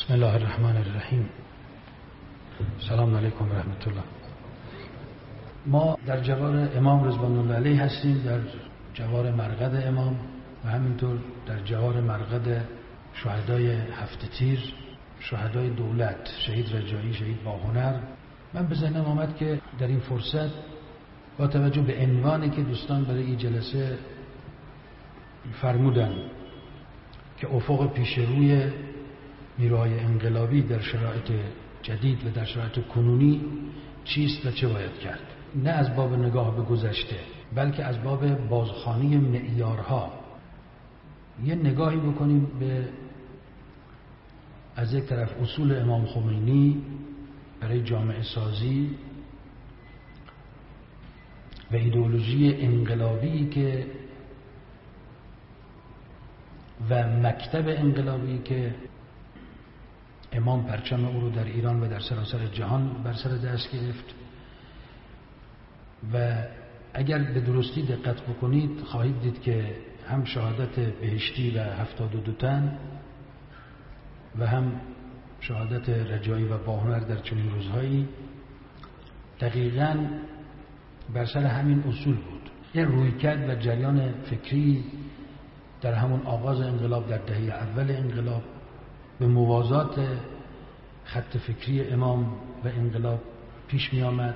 بسم الله الرحمن الرحیم. سلام علیکم و رحمت الله. ما در جوار امام رضوان الله علیه هستیم، در جوار مرقد امام و همینطور در جوار مرقد شهدای هفت تیر، شهدای دولت، شهید رجایی، شهید باهنر. من به ذهنم آمد که در این فرصت با توجه به عنوانی که دوستان برای این جلسه فرمودن که افق پیش روی نیروهای انقلابی در شرایط جدید و در شرایط کنونی چیست و چه باید کرد، نه از باب نگاه به گذشته بلکه از باب بازخوانی معیارها یه نگاهی بکنیم به از یک طرف اصول امام خمینی برای جامعه سازی و ایدئولوژی انقلابی که و مکتب انقلابی که امام پرچم او رو در ایران و در سراسر جهان بر سر دست گرفت. و اگر به درستی دقت بکنید خواهید دید که هم شهادت بهشتی و 72 تن و هم شهادت رجایی و باهنر در چنین روزهایی دقیقاً بر سر همین اصول بود. یه رویکرد و جریان فکری در همون آغاز انقلاب در دهه اول انقلاب به موازات خط فکری امام و انقلاب پیش می آمد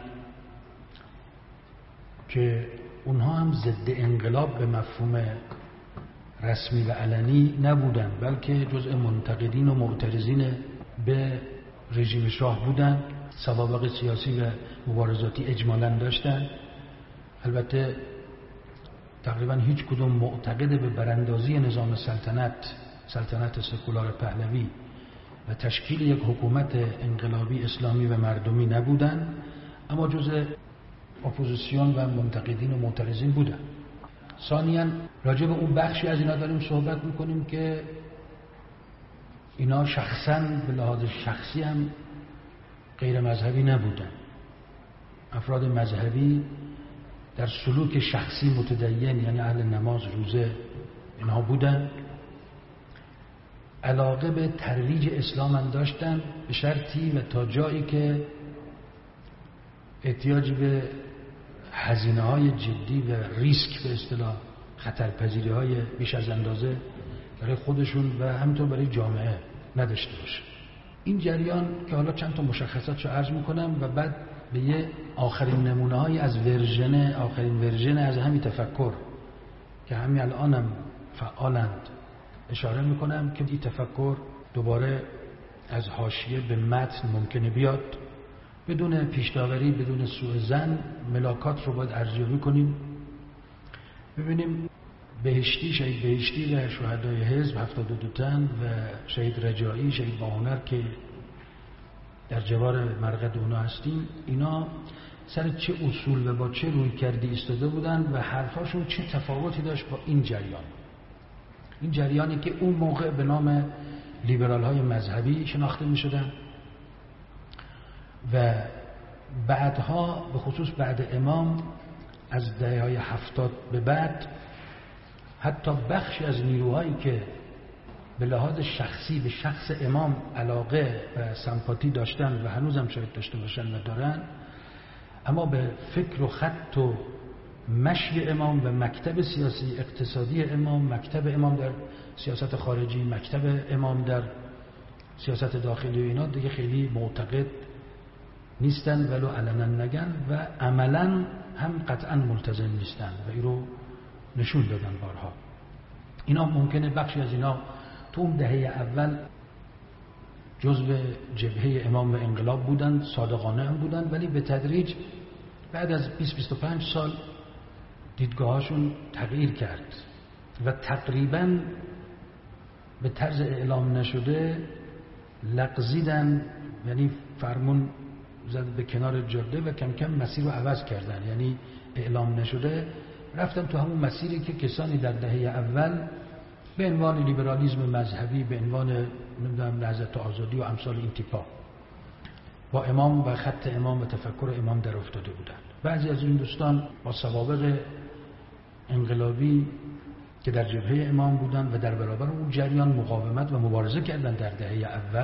که اونها هم ضد انقلاب به مفهوم رسمی و علنی نبودن، بلکه جزء منتقدین و معترضین به رژیم شاه بودن، سوابق سیاسی و مبارزاتی اجمالاً داشتن. البته تقریبا هیچ کدوم معتقد به براندازی نظام سلطنت سکولار پهلوی و تشکیل یک حکومت انقلابی اسلامی و مردمی نبودن، اما جزء اپوزیسیون و منتقدین و معترضین بودن. ثانیاً راجع به اون بخشی از اینا داریم صحبت میکنیم که اینا شخصاً به لحاظ شخصی هم غیر مذهبی نبودن. افراد مذهبی در سلوک شخصی متدین، یعنی اهل نماز، روزه، اینها بودن. علاقه به ترویج اسلام هم داشتن به شرطی و تا جایی که احتیاج به هزینه‌های جدی و ریسک به اصطلاح خطرپذیری‌های بیش از اندازه برای خودشون و همینطور برای جامعه نداشته باشه. این جریان که حالا چند تا مشخصاتشو عرض میکنم و بعد به یه آخرین نمونه‌هایی از آخرین ورژن از همین تفکر که همین الانم فعالند اشاره میکنم که این تفکر دوباره از حاشیه به متن ممکنه بیاد. بدون پیش‌داوری، بدون سوء ظن، ملاکات رو باید ارزیابی کنیم، ببینیم بهشتی، شهید بهشتی و شهدای حزب 72 تن و شهید رجایی، شهید باهنر که در جوار مرقد اونا هستیم، اینا سر چه اصول و با چه روی کردی ایستاده بودن و حرفاشون چه تفاوتی داشت با این جریان. این جریانی که اون موقع به نام لیبرال های مذهبی شناخته می شدن و بعدها به خصوص بعد امام از دهه های 70 به بعد حتی بخشی از نیروهایی که به لحاظ شخصی به شخص امام علاقه و سمپاتی داشتن و هنوزم شاید داشته باشن و دارن، اما به فکر و خط و مشی امام و مکتب سیاسی اقتصادی امام، مکتب امام در سیاست خارجی، مکتب امام در سیاست داخلی و اینا دیگه خیلی معتقد نیستن، ولو علنا نگن و عملا هم قطعا ملتزم نیستن و این رو نشون دادن بارها. اینا ممکنه بخشی از اینا تو اون دهه اول جزو جبهه امام و انقلاب بودن، صادقانه هم بودن، ولی به تدریج بعد از 20-25 سال دیدگاهاشون تغییر کرد و تقریبا به طرز اعلام نشده لغزیدن، یعنی فرمون زد به کنار جاده و کم کم مسیر رو عوض کردن، یعنی اعلام نشده رفتن تو همون مسیری که کسانی در دهه اول به عنوان لیبرالیسم مذهبی، به عنوان نهضت آزادی و امثال این تیپا با امام و خط امام و تفکر امام در افتاده بودند. بعضی از این دوستان با سوابق انقلابی که در جبهه امام بودند و در برابر اون جریان مقاومت و مبارزه کردند در دهه اول،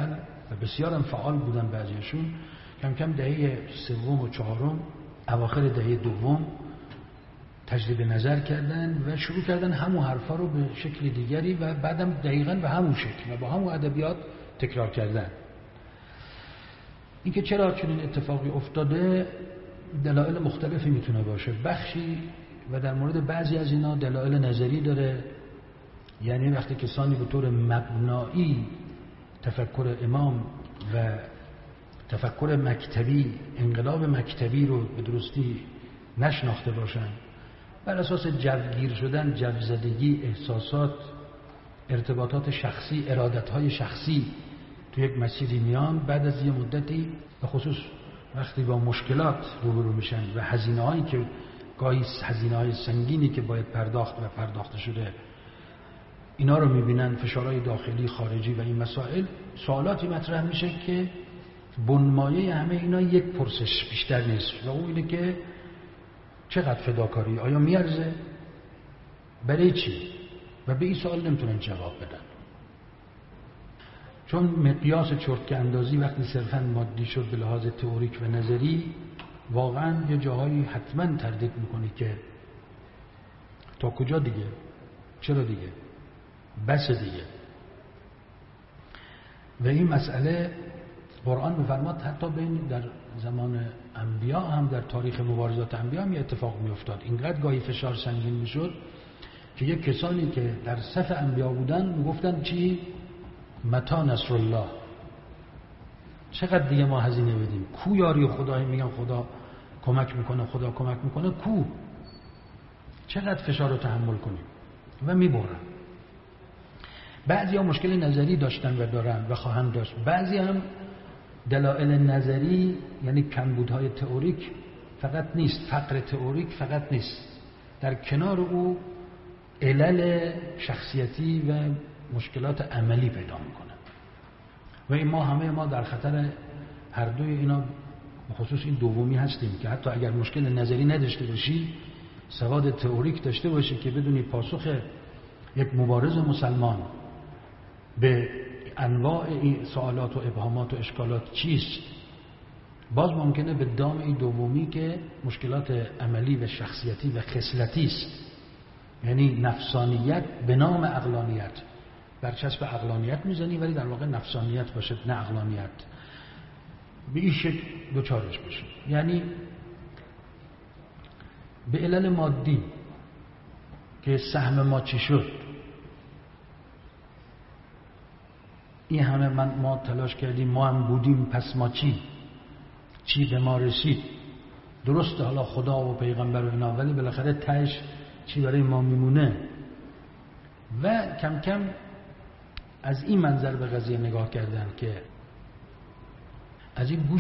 و بسیار هم فعال بودن بعضیشون، کم کم دهه سوم و چهارم اواخر دهه دوم تجدید نظر کردن و شروع کردن همون حرفا رو به شکل دیگری و بعدم دقیقاً به همون شکل و با همون ادبیات تکرار کردن. اینکه چرا چنین اتفاقی افتاده دلایل مختلفی میتونه باشه. بخشی و در مورد بعضی از اینا دلایل نظری داره، یعنی وقتی کسانی به طور مبنایی تفکر امام و تفکر مکتبی، انقلاب مکتبی رو به درستی نشناخته باشن، بر اساس جوگیر شدن، جوزدگی، احساسات، ارتباطات شخصی، ارادتهای شخصی تو یک مسیری میان، بعد از یه مدتی به خصوص وقتی با مشکلات روبرو میشن و هزینه‌هایی که گاهی هزینه‌های سنگینی که باید پرداخت و پرداخته شده اینا رو میبینن، فشارهای داخلی خارجی و این مسائل، سوالاتی مطرح میشه که بنمایه همه اینا یک پرسش بیشتر نیست و اون اینه که چقدر فداکاری آیا میارزه؟ برای چی؟ و به این سوال نمیتونن جواب بدن، چون مقیاس چرتکه اندازی وقتی صرفاً مادی شد به لحاظ تئوریک و نظری، واقعاً یه جاهایی حتماً تردید میکنی که تا کجا دیگه؟ چرا دیگه؟ بس دیگه. و این مسئله قرآن می‌فرماد حتی بین در زمان انبیا هم، در تاریخ مبارزات انبیا هم اتفاق می‌افتاد. اینقدر گاهی فشار سنگین می‌شد که یک کسانی که در صف انبیا بودن میگفتن چی؟ متی نصر الله، چقدر دیگه ما هزینه بدیم؟ کو یاری خدایی؟ میگن خدا کمک میکنه، خدا کمک میکنه، کو؟ چقدر فشار رو تحمل کنیم؟ و میبرن. بعضی ها مشکل نظری داشتن و دارن و خواهند داشت، بعضی هم دلایل نظری یعنی کمبودهای تئوریک فقط نیست، فقر تئوریک فقط نیست، در کنار او علل شخصیتی و مشکلات عملی پیدا میکنن و این ما در خطر هر دوی اینا، بخصوص این دومی هستیم که حتی اگر مشکل نظری نداشته باشی، سواد تئوریک داشته باشی که بدونی پاسخ یک مبارز مسلمان به انواع این سوالات و ابهامات و اشکالات چیست، باز ممکنه به دام این دومی که مشکلات عملی و شخصیتی و خصلتی است، یعنی نفسانیت به نام عقلانیت، برچسب عقلانیت میزنی ولی در واقع نفسانیت باشه نه عقلانیت، به این شکل دوچارش بشه. یعنی به علل مادی که سهم ما چی شد، این همه ما تلاش کردیم، ما هم بودیم، پس ما چی به ما رسید؟ درسته حالا خدا و پیغمبر و اینا، ولی بالاخره تهش چی برای ما میمونه؟ و کم کم از این منظر به قضیه نگاه کردن که از این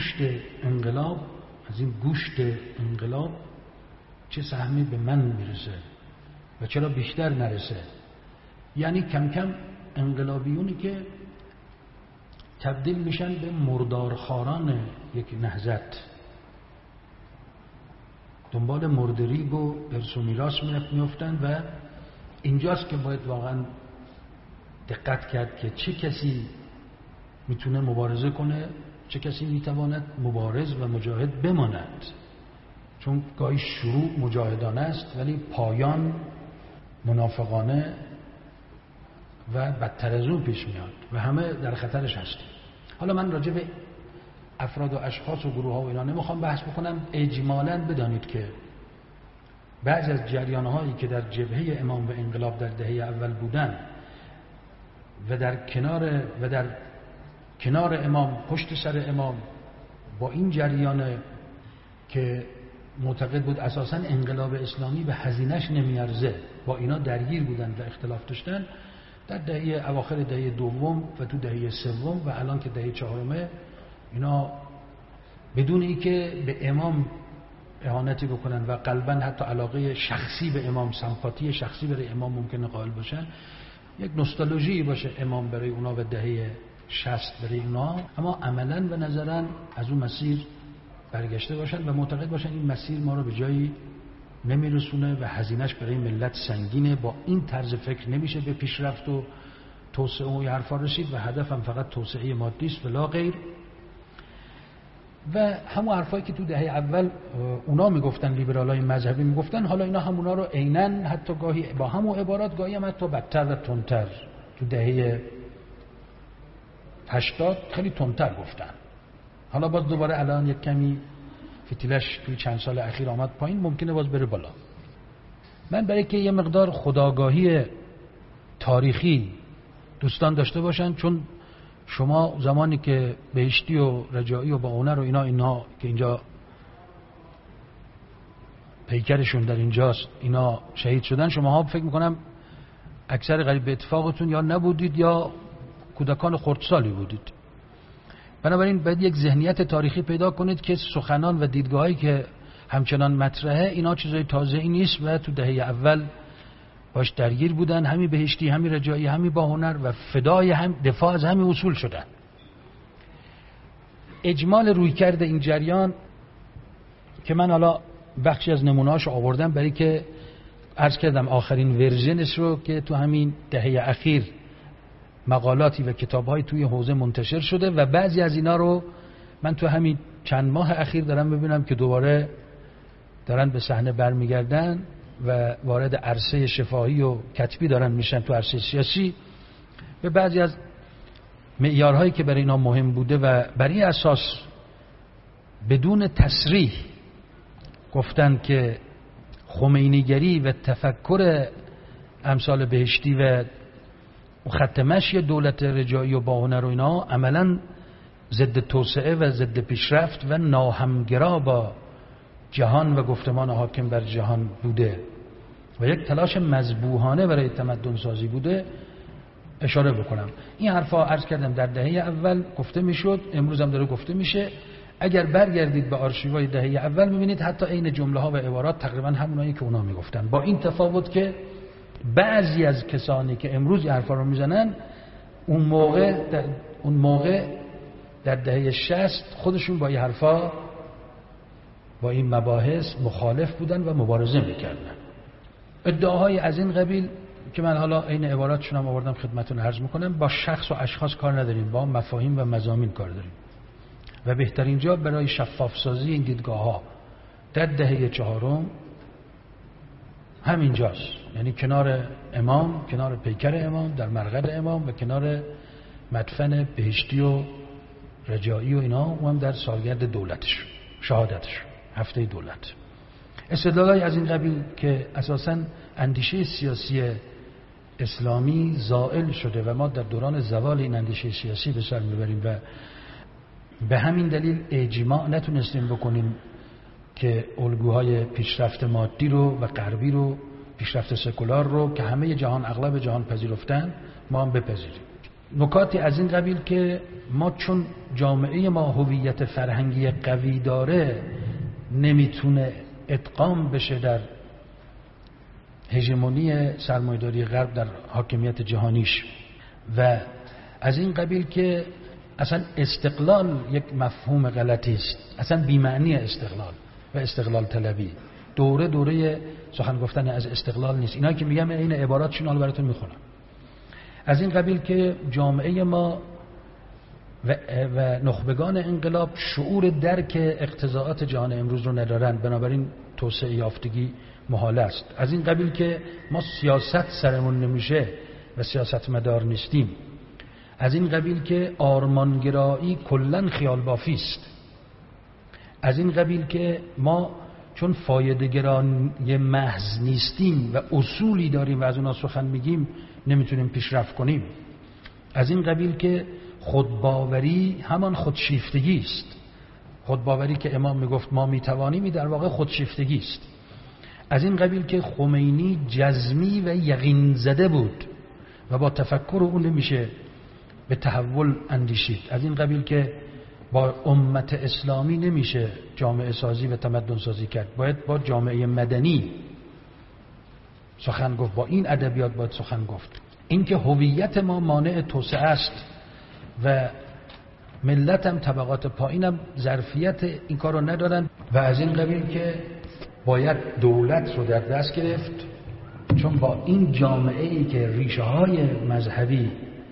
گوشت انقلاب چه سهمی به من میرسه و چرا بیشتر نرسه. یعنی کم کم انقلابیونی که تبدیل میشن به مردارخواران یک نهضت، دنبال مردریگ و ارث و میراث میافتن و اینجاست که باید واقعا دقت کرد که چه کسی میتونه مبارزه کنه، چه کسی میتواند مبارز و مجاهد بماند، چون گاهی شروع مجاهدانه است ولی پایان منافقانه و بدتر از اون پیش میاد و همه در خطرش هستیم. حالا من راجع به افراد و اشخاص و گروه ها و اینا نمیخوام بحث بکنم، اجمالاً بدانید که بعضی از جریان‌هایی که در جبهه امام و انقلاب در دهه اول بودن و در کنار امام، پشت سر امام، با این جریان که معتقد بود اساساً انقلاب اسلامی به هزینه‌اش نمیارزه، با اینا درگیر بودن و اختلاف داشتن، در اواخر دهه دوم و تو دهه سوم و الان که دهه چهارمه، اینا بدون اینکه به امام اهانتی بکنن و قلباً حتی علاقه شخصی به امام، سمپاتی شخصی برای امام ممکنه قائل باشن، یک نوستالژی باشه امام برای اونا و دهه 60 برای اونا، اما عملاً و نظراً از اون مسیر برگشته باشن و معتقد باشن این مسیر ما رو به جایی نمیرسونه و هزینه‌اش برای ملت سنگینه، با این طرز فکر نمیشه به پیشرفت و توسعه و حرفا رسید و هدفم فقط توسعه مادی است ولا غیر. و همون حرفایی که تو دهه اول اونا میگفتن، لیبرالای مذهبی میگفتن، حالا اینا همونا رو عیناً حتی گاهی با همون عبارات، گاهی هم حتی بدتر و تندتر تو دهه 80 خیلی تندتر گفتن. حالا باز دوباره الان یک کمی فتیلش توی چند سال اخیر آمد پایین، ممکنه باز بره بالا. من برای که یه مقدار خودآگاهی تاریخی دوستان داشته باشن، چون شما زمانی که بهشتی و رجایی و باهنر و اینا که اینجا پیکرشون در اینجاست، اینا شهید شدن، شما ها فکر میکنم اکثر قریب به اتفاقتون یا نبودید یا کودکان خردسالی بودید. بنابراین باید یک ذهنیت تاریخی پیدا کنید که سخنان و دیدگاهایی که همچنان مطرحه اینا چیزای تازه‌ای نیست و تو دهه اول باش درگیر بودن، همی بهشتی، همی رجایی، همی باهنر و فدای هم دفاع از همی اصول شدن. اجمال رویکرد این جریان که من حالا بخشی از نمونه‌هاش آوردم برای که عرض کردم آخرین ورژنش رو که تو همین دهه اخیر مقالاتی و کتاب‌های توی حوزه منتشر شده و بعضی از اینا رو من تو همین چند ماه اخیر دارم ببینم که دوباره دارن به صحنه برمیگردن و وارد عرصه شفاهی و کتبی دارن میشن تو عرصه سیاسی. به بعضی از معیارهایی که برای اینا مهم بوده و برای اساس بدون تصریح گفتن که خمینیگری و تفکر امثال بهشتی و خط مشی دولت رجایی و باهنر و اینا عملاً ضد توسعه و ضد پیشرفت و ناهمگرا با جهان و گفتمان حاکم بر جهان بوده و یک تلاش مذبوحانه برای تمدن سازی بوده اشاره بکنم. این حرفا عرض کردم در دهه اول گفته میشد، امروز هم داره گفته میشه. اگر برگردید به آرشیوهای دهه اول میبینید حتی عین جمله ها و عبارات تقریبا همونایی که اونا میگفتن، با این تفاوت که بعضی از کسانی که امروز این حرفا رو میزنن اون موقع در دهه 60 خودشون با این حرفا، با این مباحث مخالف بودن و مبارزه میکردن. ادعاهای از این قبیل که من حالا عین عباراتشون هم آوردم خدمتتون عرض میکنم، با شخص و اشخاص کار نداریم، با مفاهیم و مضامین کار داریم و بهترین جا برای شفاف سازی این دیدگاه ها در دهه چهارم همینجاست، یعنی کنار امام، کنار پیکر امام، در مرقد امام و کنار مدفن بهشتی و رجایی و اینا، و هم در سالگرد دولتش، شهادتش، هفته دولت. استدلالای از این قبیل که اساساً اندیشه سیاسی اسلامی زائل شده و ما در دوران زوال این اندیشه سیاسی به سر میبریم و به همین دلیل اجماع نتونستیم بکنیم که الگوهای پیشرفت مادی رو و غربی رو، پیشرفت سکولار رو که همه جهان، اغلب جهان پذیرفتن، ما هم بپذیریم. نکاتی از این قبیل که ما چون جامعه ما هویت فرهنگی قوی داره نمیتونه ادغام بشه در هژمونی سرمایه‌داری غرب در حاکمیت جهانیش، و از این قبیل که اصلا استقلال یک مفهوم غلطی است، اصلا بی‌معنی استقلال و استقلال طلبی. دوره سخن گفتن از استقلال نیست. اینا که میگم این عباراتشون حالا براتون میخونم. از این قبیل که جامعه ما و نخبگان انقلاب شعور درک اقتضاعات جهان امروز رو ندارن، بنابراین توسعه یافتگی محال است. از این قبیل که ما سیاست سرمون نمیشه و سیاست مدار نیستیم. از این قبیل که آرمانگرایی کلن خیال بافی است. از این قبیل که ما چون فایده‌گرای محض نیستیم و اصولی داریم و از اونا سخن میگیم نمیتونیم پیشرفت کنیم. از این قبیل که خودباوری همان خودشیفتگی است. خودباوری که امام میگفت ما میتوانیم در واقع خودشیفتگی است. از این قبیل که خمینی جزمی و یقین زده بود و با تفکر اون نمیشه به تحول اندیشید. از این قبیل که با امت اسلامی نمیشه جامعه سازی و تمدن سازی کرد، باید با جامعه مدنی سخن گفت، با این ادبیات باید سخن گفت. اینکه هویت ما مانع توسعه است و ملت هم طبقات پایینم ظرفیت این کار رو ندارن، و از این قبیل که باید دولت رو در دست گرفت، چون با این جامعه ای که ریشه های مذهبی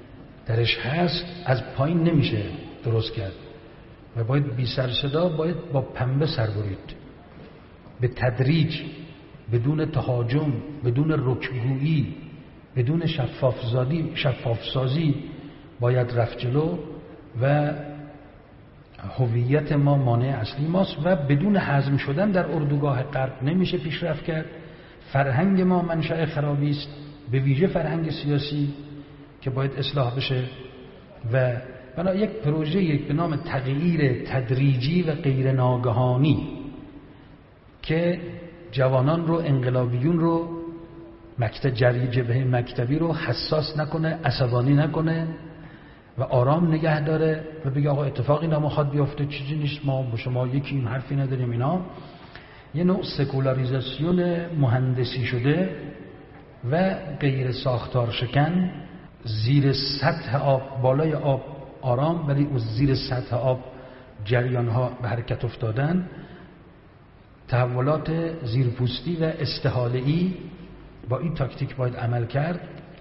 درش هست از پایین نمیشه درست کرد و باید بی سر صدا باید با پنبه سر برید، به تدریج، بدون تهاجم، بدون رکگویی، بدون شفافسازی باید رفت جلو و هویت ما مانع اصلی ماست و بدون هضم شدن در اردوگاه غرب نمیشه پیشرفت کرد. فرهنگ ما منشأ خرابی است، به ویژه فرهنگ سیاسی که باید اصلاح بشه و بنا یک پروژه به نام تغییر تدریجی و غیر ناگهانی که جوانان رو، انقلابیون رو، جبهه مکتبی رو حساس نکنه، عصبانی نکنه و آرام نگه داره و بگه آقا اتفاقی نمیخواد بیفته، چیزی نیست، ما با شما یکیم، حرفی نداریم. اینا یه نوع سکولاریزاسیون مهندسی شده و غیر ساختار شکن، زیر سطح آب، بالای آب آرام ولی اون زیر سطح آب جریان ها به حرکت افتادن، تحولات زیرپوستی و استحاله‌ای. با این تاکتیک باید عمل کرد.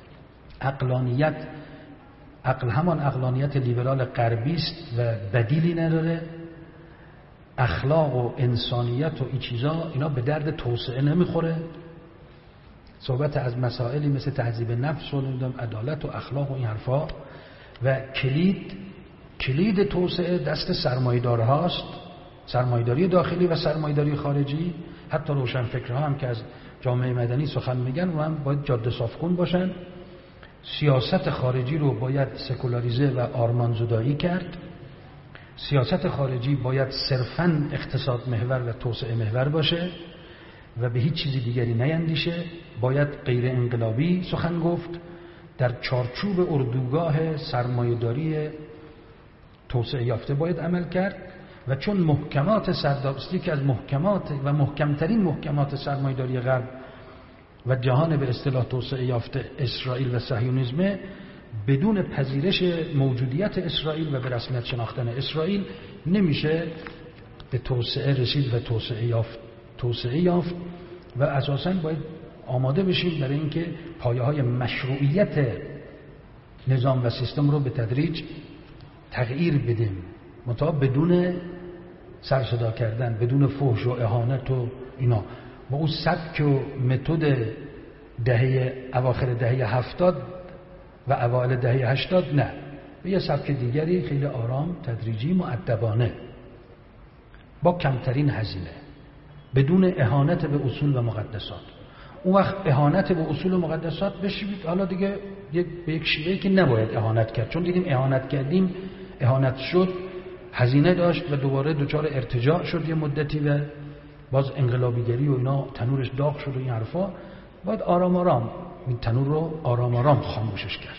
عقل همان عقلانیت لیبرال غربی است و بدیلی نداره. اخلاق و انسانیت و این چیزا اینا به درد توسعه نمیخوره. صحبت از مسائلی مثل تهذیب نفس و عدالت و اخلاق و این حرفا و کلید توسعه دست سرمایه‌دار هاست، سرمایه‌داری داخلی و سرمایه‌داری خارجی. حتی روشنفکرها هم که از جامعه مدنی سخن میگن و هم باید جاده صافکن باشن. سیاست خارجی رو باید سکولاریزه و آرمانزدایی کرد. سیاست خارجی باید صرفاً اقتصاد محور و توسعه محور باشه و به هیچ چیزی دیگری نیندیشه. باید غیر انقلابی سخن گفت، در چارچوب اردوگاه سرمایه‌داری توسعه یافته باید عمل کرد و چون محکمات سردابستی که از محکمات و محکمترین محکمات سرمایه‌داری غرب و جهان به اصطلاح توسعه یافته اسرائیل و صهیونیسم، بدون پذیرش موجودیت اسرائیل و به رسمیت شناختن اسرائیل نمیشه به توسعه رسید و توسعه یافت و اساساً باید آماده بشیم برای اینکه پایه‌های مشروعیت نظام و سیستم رو به تدریج تغییر بدیم، منتها بدون سر صدا کردن، بدون فحش و اهانت و اینا. و اون سبک و متد اواخر دهه 70 و اوایل دهه 80 نه، به یه سبک دیگری خیلی آرام، تدریجی، مؤدبانه، با کمترین هزینه، بدون اهانت به اصول و مقدسات. اون وقت اهانت به اصول و مقدسات بشید حالا دیگه به یک شیوهی که نباید اهانت کرد، چون دیدیم اهانت کردیم، اهانت شد، هزینه داشت و دوباره دچار ارتجاع شد یه مدتی و باز انقلابیگری و اینا تنورش داغ شد و این حرفا. باید آرام آرام این تنور رو آرام آرام خاموشش کرد.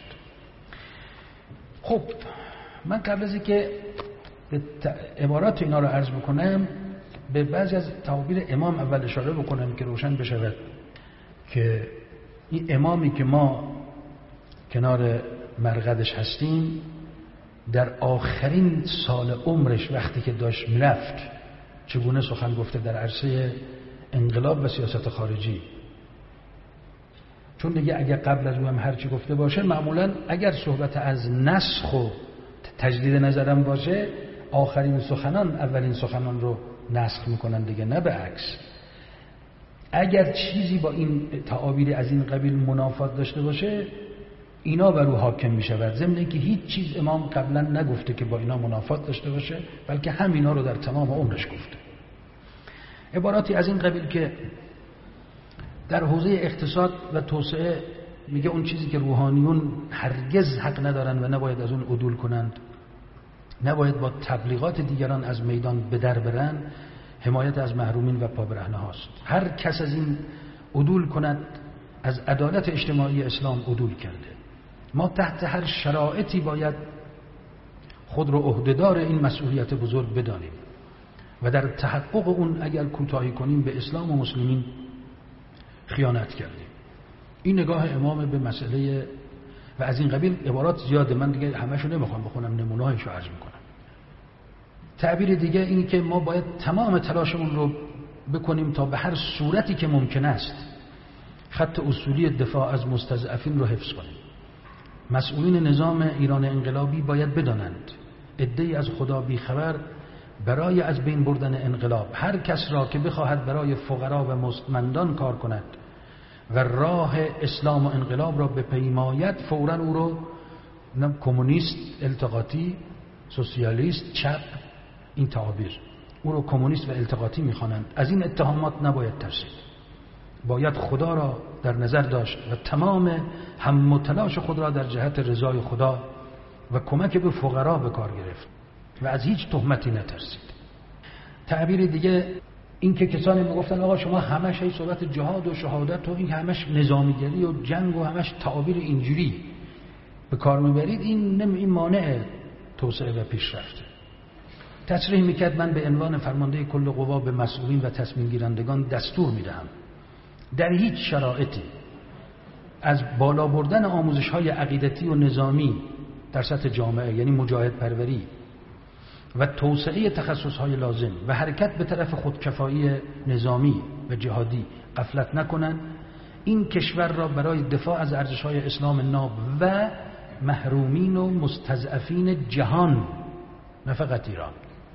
خب من قبل از اینکه عبارات اینا رو عرض بکنم به بعضی از تعابیر امام اول اشاره بکنم که روشن بشود که این امامی که ما کنار مرقدش هستیم در آخرین سال عمرش وقتی که داشت میرفت چگونه سخن گفته در عرصه انقلاب و سیاست خارجی. چون دیگه اگر قبل از او هم هرچی گفته باشه، معمولا اگر صحبت از نسخ و تجدید نظرم باشه، آخرین سخنان اولین سخنان رو نسخ میکنن دیگه، نه به عکس. اگر چیزی با این تعابیر از این قبیل منافات داشته باشه، اینا بر او حاکم میشود، ضمن اینکه هیچ چیز امام قبلا نگفته که با اینا منافات داشته باشه، بلکه همینا رو در تمام عمرش گفته. عباراتی از این قبیل که در حوزه اقتصاد و توسعه میگه اون چیزی که روحانیون هرگز حق ندارن و نباید از اون عدول کنند، نباید با تبلیغات دیگران از میدان به در برن، حمایت از محرومین و پابرهنه هاست. هر کس از این عدول کند از عدالت اجتماعی اسلام عدول کرده. ما تحت هر شرایطی باید خود رو عهدهدار این مسئولیت بزرگ بدانیم و در تحقق اون اگر کوتاهی کنیم به اسلام و مسلمین خیانت کردیم. این نگاه امام به مسئله و از این قبیل عبارات زیاده، من دیگه همشو نمیخوام بخونم، نمونه‌هاشو عرض میکنم. تعبیر دیگه این که ما باید تمام تلاشمون رو بکنیم تا به هر صورتی که ممکن است خط اصولی دفاع از مستضعفین رو حفظ کنیم. مسئولین نظام ایران انقلابی باید بدانند عده‌ای از خدا بیخبر برای از بین بردن انقلاب هر کس را که بخواهد برای فقرا و مستمندان کار کند و راه اسلام و انقلاب را بپیماید، فوراً او رو کمونیست، التقاطی، سوسیالیست، چپ، این تعابیر، او رو کمونیست و التقاطی می‌خوانند. از این اتهامات نباید ترسید. باید خدا را در نظر داشت و تمام هم و تلاش خود را در جهت رضای خدا و کمک به فقرا به کار گرفت و از هیچ تهمتی نترسید. تعبیر دیگه این که کسانی میگفتن آقا شما همش هی صحبت جهاد و شهادت و این همش نظامیگری و جنگ و همش تعابیر اینجوری به کار میبرید، این مانع توسعه و پیشرفته. تصریح میکرد من به عنوان فرمانده کل قوا به مسئولین و تصمیم گیرندگان دستور میدهم در هیچ شرایطی از بالا بردن آموزش‌های عقیدتی و نظامی در سطح جامعه، یعنی مجاهد پروری و توسعه تخصص‌های لازم و حرکت به طرف خودکفایی نظامی و جهادی غفلت نکنند. این کشور را برای دفاع از ارزش‌های اسلام ناب و محرومین و مستضعفین جهان، نه فقط ایران،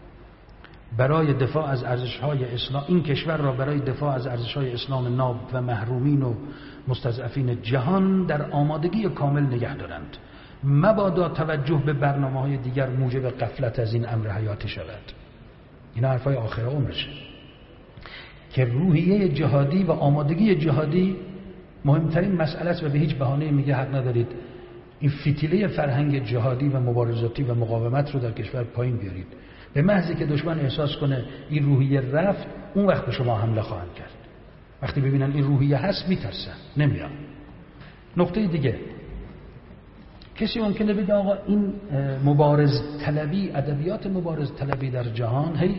برای دفاع از ارزش‌های اسلام، این کشور را برای دفاع از ارزش‌های اسلام ناب و محرومین و مستضعفین جهان در آمادگی کامل نگه دارند. مبادا توجه به برنامه‌های دیگر موجب غفلت از این امر حیاتی شود. این حرفای آخر عمرشه که روحیه جهادی و آمادگی جهادی مهمترین مسئله است و به هیچ بهانه‌ای میگه حق ندارید این فتیله فرهنگ جهادی و مبارزاتی و مقاومت رو در کشور پایین بیارید. به محضی که دشمن احساس کنه این روحیه رفت، اون وقت به شما حمله خواهند کرد. وقتی ببینن این روحیه هست میترسن، نمیان. نکته دیگه، کسی ممکنه بگه آقا این مبارز طلبی، ادبیات مبارز طلبی در جهان هی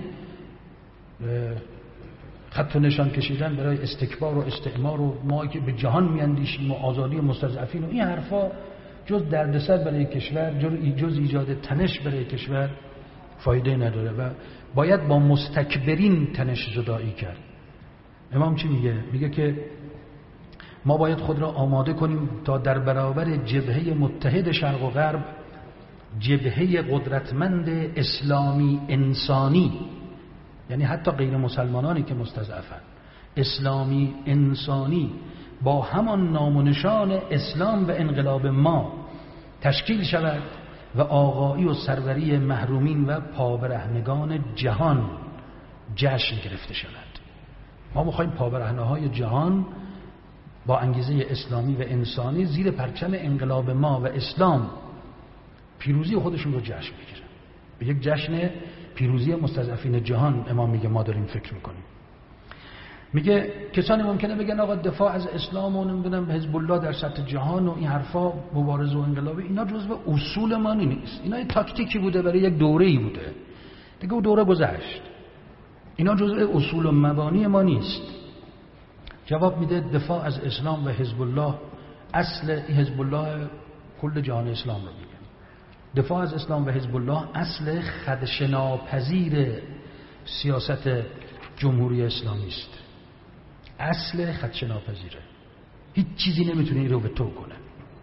خط و نشان کشیدن برای استکبار و استعمار و ما که به جهان میاندیشیم و آزادی مستضعفین و این حرفا جز دردسر برای کشور، جز ایجاد تنش برای کشور فایده نداره و باید با مستکبرین تنش زدایی کرد. امام چی میگه؟ میگه که ما باید خود را آماده کنیم تا در برابر جبهه متحد شرق و غرب، جبهه قدرتمند اسلامی انسانی، یعنی حتی غیر مسلمانانی که مستضعفن، اسلامی انسانی با همان نام و نشان اسلام و انقلاب ما تشکیل شود و آقایی و سروری محرومین و پابرهنگان جهان جشن گرفته شود. ما میخوایم پابرهنه‌های جهان با انگیزه اسلامی و انسانی زیر پرچم انقلاب ما و اسلام پیروزی خودشون رو جشن بگیرن. به یک جشن پیروزی مستضعفین جهان امام میگه ما داریم فکر میکنیم. میگه کسانی ممکنه بگن آقا دفاع از اسلام و نمیدونم حزب الله در سطح جهان و این حرفا مبارزه و انقلابی، اینا جزو اصول ما نیست، اینا یه تاکتیکی بوده برای یک دوره‌ای بوده دیگه، اون دوره گذشت، اینا جزو اصول و مبانی ما نیست. جواب میده دفاع از اسلام و حزب الله، اصل حزب الله کل جهان اسلام رو میگه. دفاع از اسلام و حزب الله اصل خدشه‌ناپذیر سیاست جمهوری اسلامی است. اصل خدشه‌ناپذیره، هیچ چیزی نمیتونه این رو به تو کنه.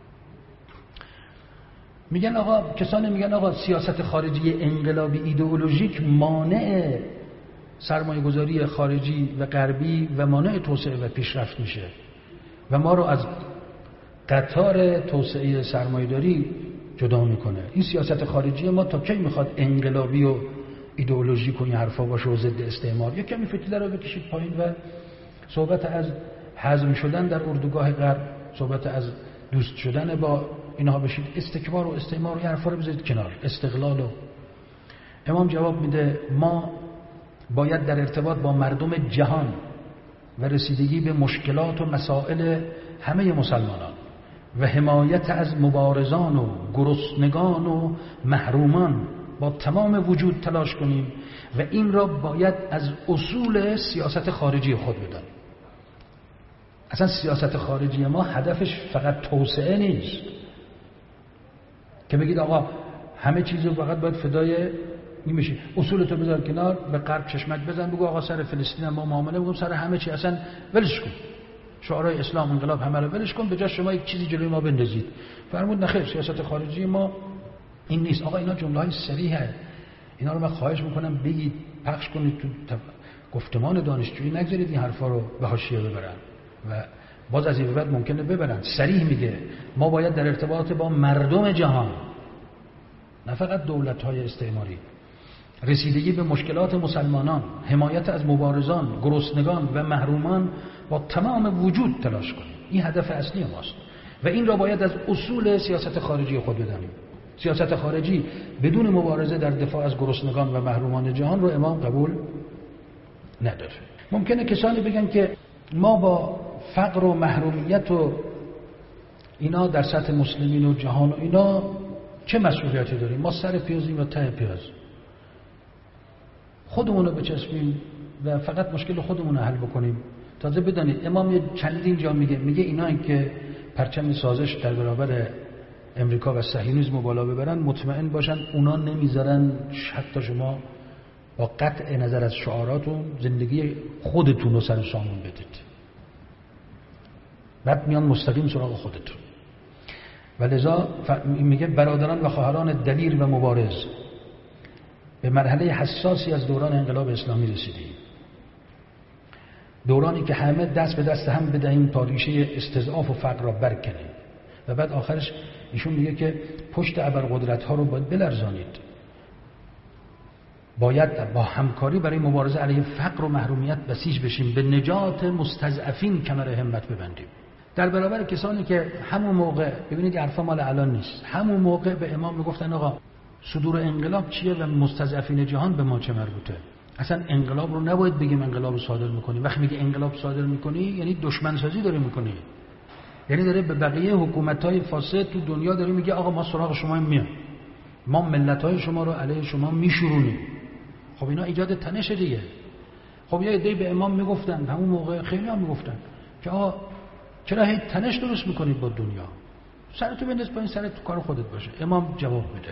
میگن آقا، کسانی میگن آقا سیاست خارجی انقلابی ایدئولوژیک مانع سرمایه گذاری خارجی و غربی و مانع توسعه و پیشرفت میشه و ما رو از قطار توسعه سرمایه‌داری جدا میکنه. این سیاست خارجی ما تا کی میخواد انقلابی و ایدئولوژیک و این حرفا باشه و ضد استعمار؟ یک کمی فتیله رو بکشید پایین و صحبت از هضم شدن در اردوگاه غرب، صحبت از دوست شدن با اینها بشید، استکبار و استعمار و این حرفا رو بذارید کنار، استقلال. و امام جواب میده ما باید در ارتباط با مردم جهان و رسیدگی به مشکلات و مسائل همه مسلمانان و حمایت از مبارزان و گرسنگان و محرومان با تمام وجود تلاش کنیم و این را باید از اصول سیاست خارجی خود بدانیم. اصلا سیاست خارجی ما هدفش فقط توسعه نیست که بگید آقا همه چیز رو فقط باید فدای این بشه، اصولتو بذار کنار، به غرب چشمک بزن، بگو آقا سر فلسطین ما معامله بگم، سر همه چی اصلا ولش کن. شعارهای اسلام انقلاب همه رو ولش کن، به جای شما یک چیزی جلوی ما بندازید. فرمود نخیر، سیاست خارجی ما این نیست. آقا اینا جمله‌های صریحه، اینا رو من خواهش میکنم بگید، پخش کنید تو گفتمان دانشجویی، نگذارید این حرفا رو به حاشیه ببرن و باز از این به بعد ممکنه ببرن. صریح میگه ما باید در ارتباط با مردم جهان، نه فقط دولت‌های استعماری، رسیدگی به مشکلات مسلمانان، حمایت از مبارزان، گرسنگان و محرومان با تمام وجود تلاش کنیم. این هدف اصلی ماست و این را باید از اصول سیاست خارجی خود بدانیم. سیاست خارجی بدون مبارزه در دفاع از گرسنگان و محرومان جهان رو امام قبول نداره. ممکنه کسانی بگن که ما با فقر و محرومیت و اینا در سطح مسلمین و جهان و اینا چه مسئولیتی داریم؟ ما سر پیازیم و ته پیاز، خودمون رو بچسبیم و فقط مشکل خودمون رو حل بکنیم. تازه بدانید امام یه چندین جا میگه اینا که پرچم سازش در برابر امریکا و صهیونیسم بالا ببرن، مطمئن باشن اونا نمیذارن حتی شما با قطع نظر از شعاراتون زندگی خودتون رو سر سامون بدید، بعد میان مستقیم سراغ خودتون. و لذا میگه برادران و خواهران دلیر و مبارز، به مرحله حساسی از دوران انقلاب اسلامی رسیدیم، دورانی که همه دست به دست هم بدهیم تا ریشه استضعاف و فقر را برکنیم. و بعد آخرش ایشون میگه که پشت ابرقدرت ها رو باید بلرزانید، باید با همکاری برای مبارزه علیه فقر و محرومیت بسیج بشیم، به نجات مستضعفین کمر همت ببندیم. در برابر کسانی که همون موقع، ببینید حرفا مال الان نیست، همون موقع به امام میگفتن آقا صدور انقلاب چیه و مستضعفین جهان به ما چه مربوطه؟ اصلا انقلاب رو نباید بگیم انقلاب رو صادر میکنی. وقتی میگه انقلاب صادر میکنی یعنی دشمن سازی داره میکنی، یعنی داره به بقیه حکومت‌های فاسد تو دنیا داره میگه آقا ما سراغ شما میام، ما ملت‌های شما رو علیه شما میشورونیم. خب اینا ایجاد تنش دیگه. خب یه عده‌ای به امام میگفتن همون موقع، خیلی هم میگفتن که آقا چرا هی تنش درست میکنید با دنیا؟ سرتو بنداز پایین، سرت تو کار خودت باشه. امام جواب میده.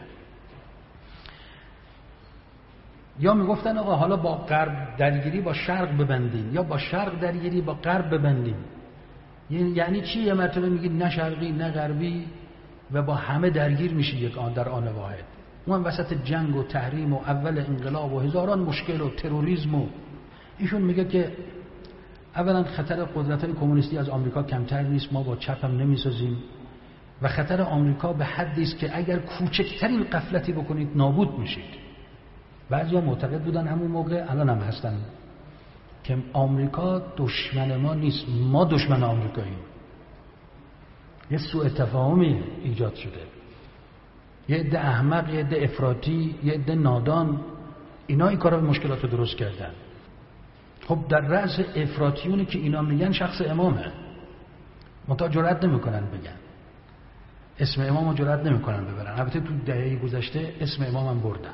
یا میگفتن آقا حالا با غرب درگیری با شرق ببندیم، یا با شرق درگیری با غرب ببندیم. یعنی چی؟ یه مرتبه میگید نه شرقی نه غربی و با همه درگیر میشی یک آن در آن واحد. اون وسط جنگ و تحریم و اول انقلاب و هزاران مشکل و تروریسم و ایشون میگه که اولا خطر قدرت‌های کمونیستی از آمریکا کمتر نیست، ما با چپ هم نمیسازیم و خطر آمریکا به حدی است که اگر کوچکترین غفلتی بکنید نابود میشید. بعضیا معتقد بودن همون موقع، الان هم هستن، که آمریکا دشمن ما نیست، ما دشمن آمریکاییم. یه سوء تفاهمی ایجاد شده، یه عده احمق، یه عده افراطی، یه عده نادان، اینا این کارا مشکلات رو درست کردن. خب در رأس افراطیونی که اینا میگن شخص امامه، منتها جرئت نمیکنن بگن اسم امامو، جرئت نمیکنن ببرن. البته تو دهه گذشته اسم امامم بردن،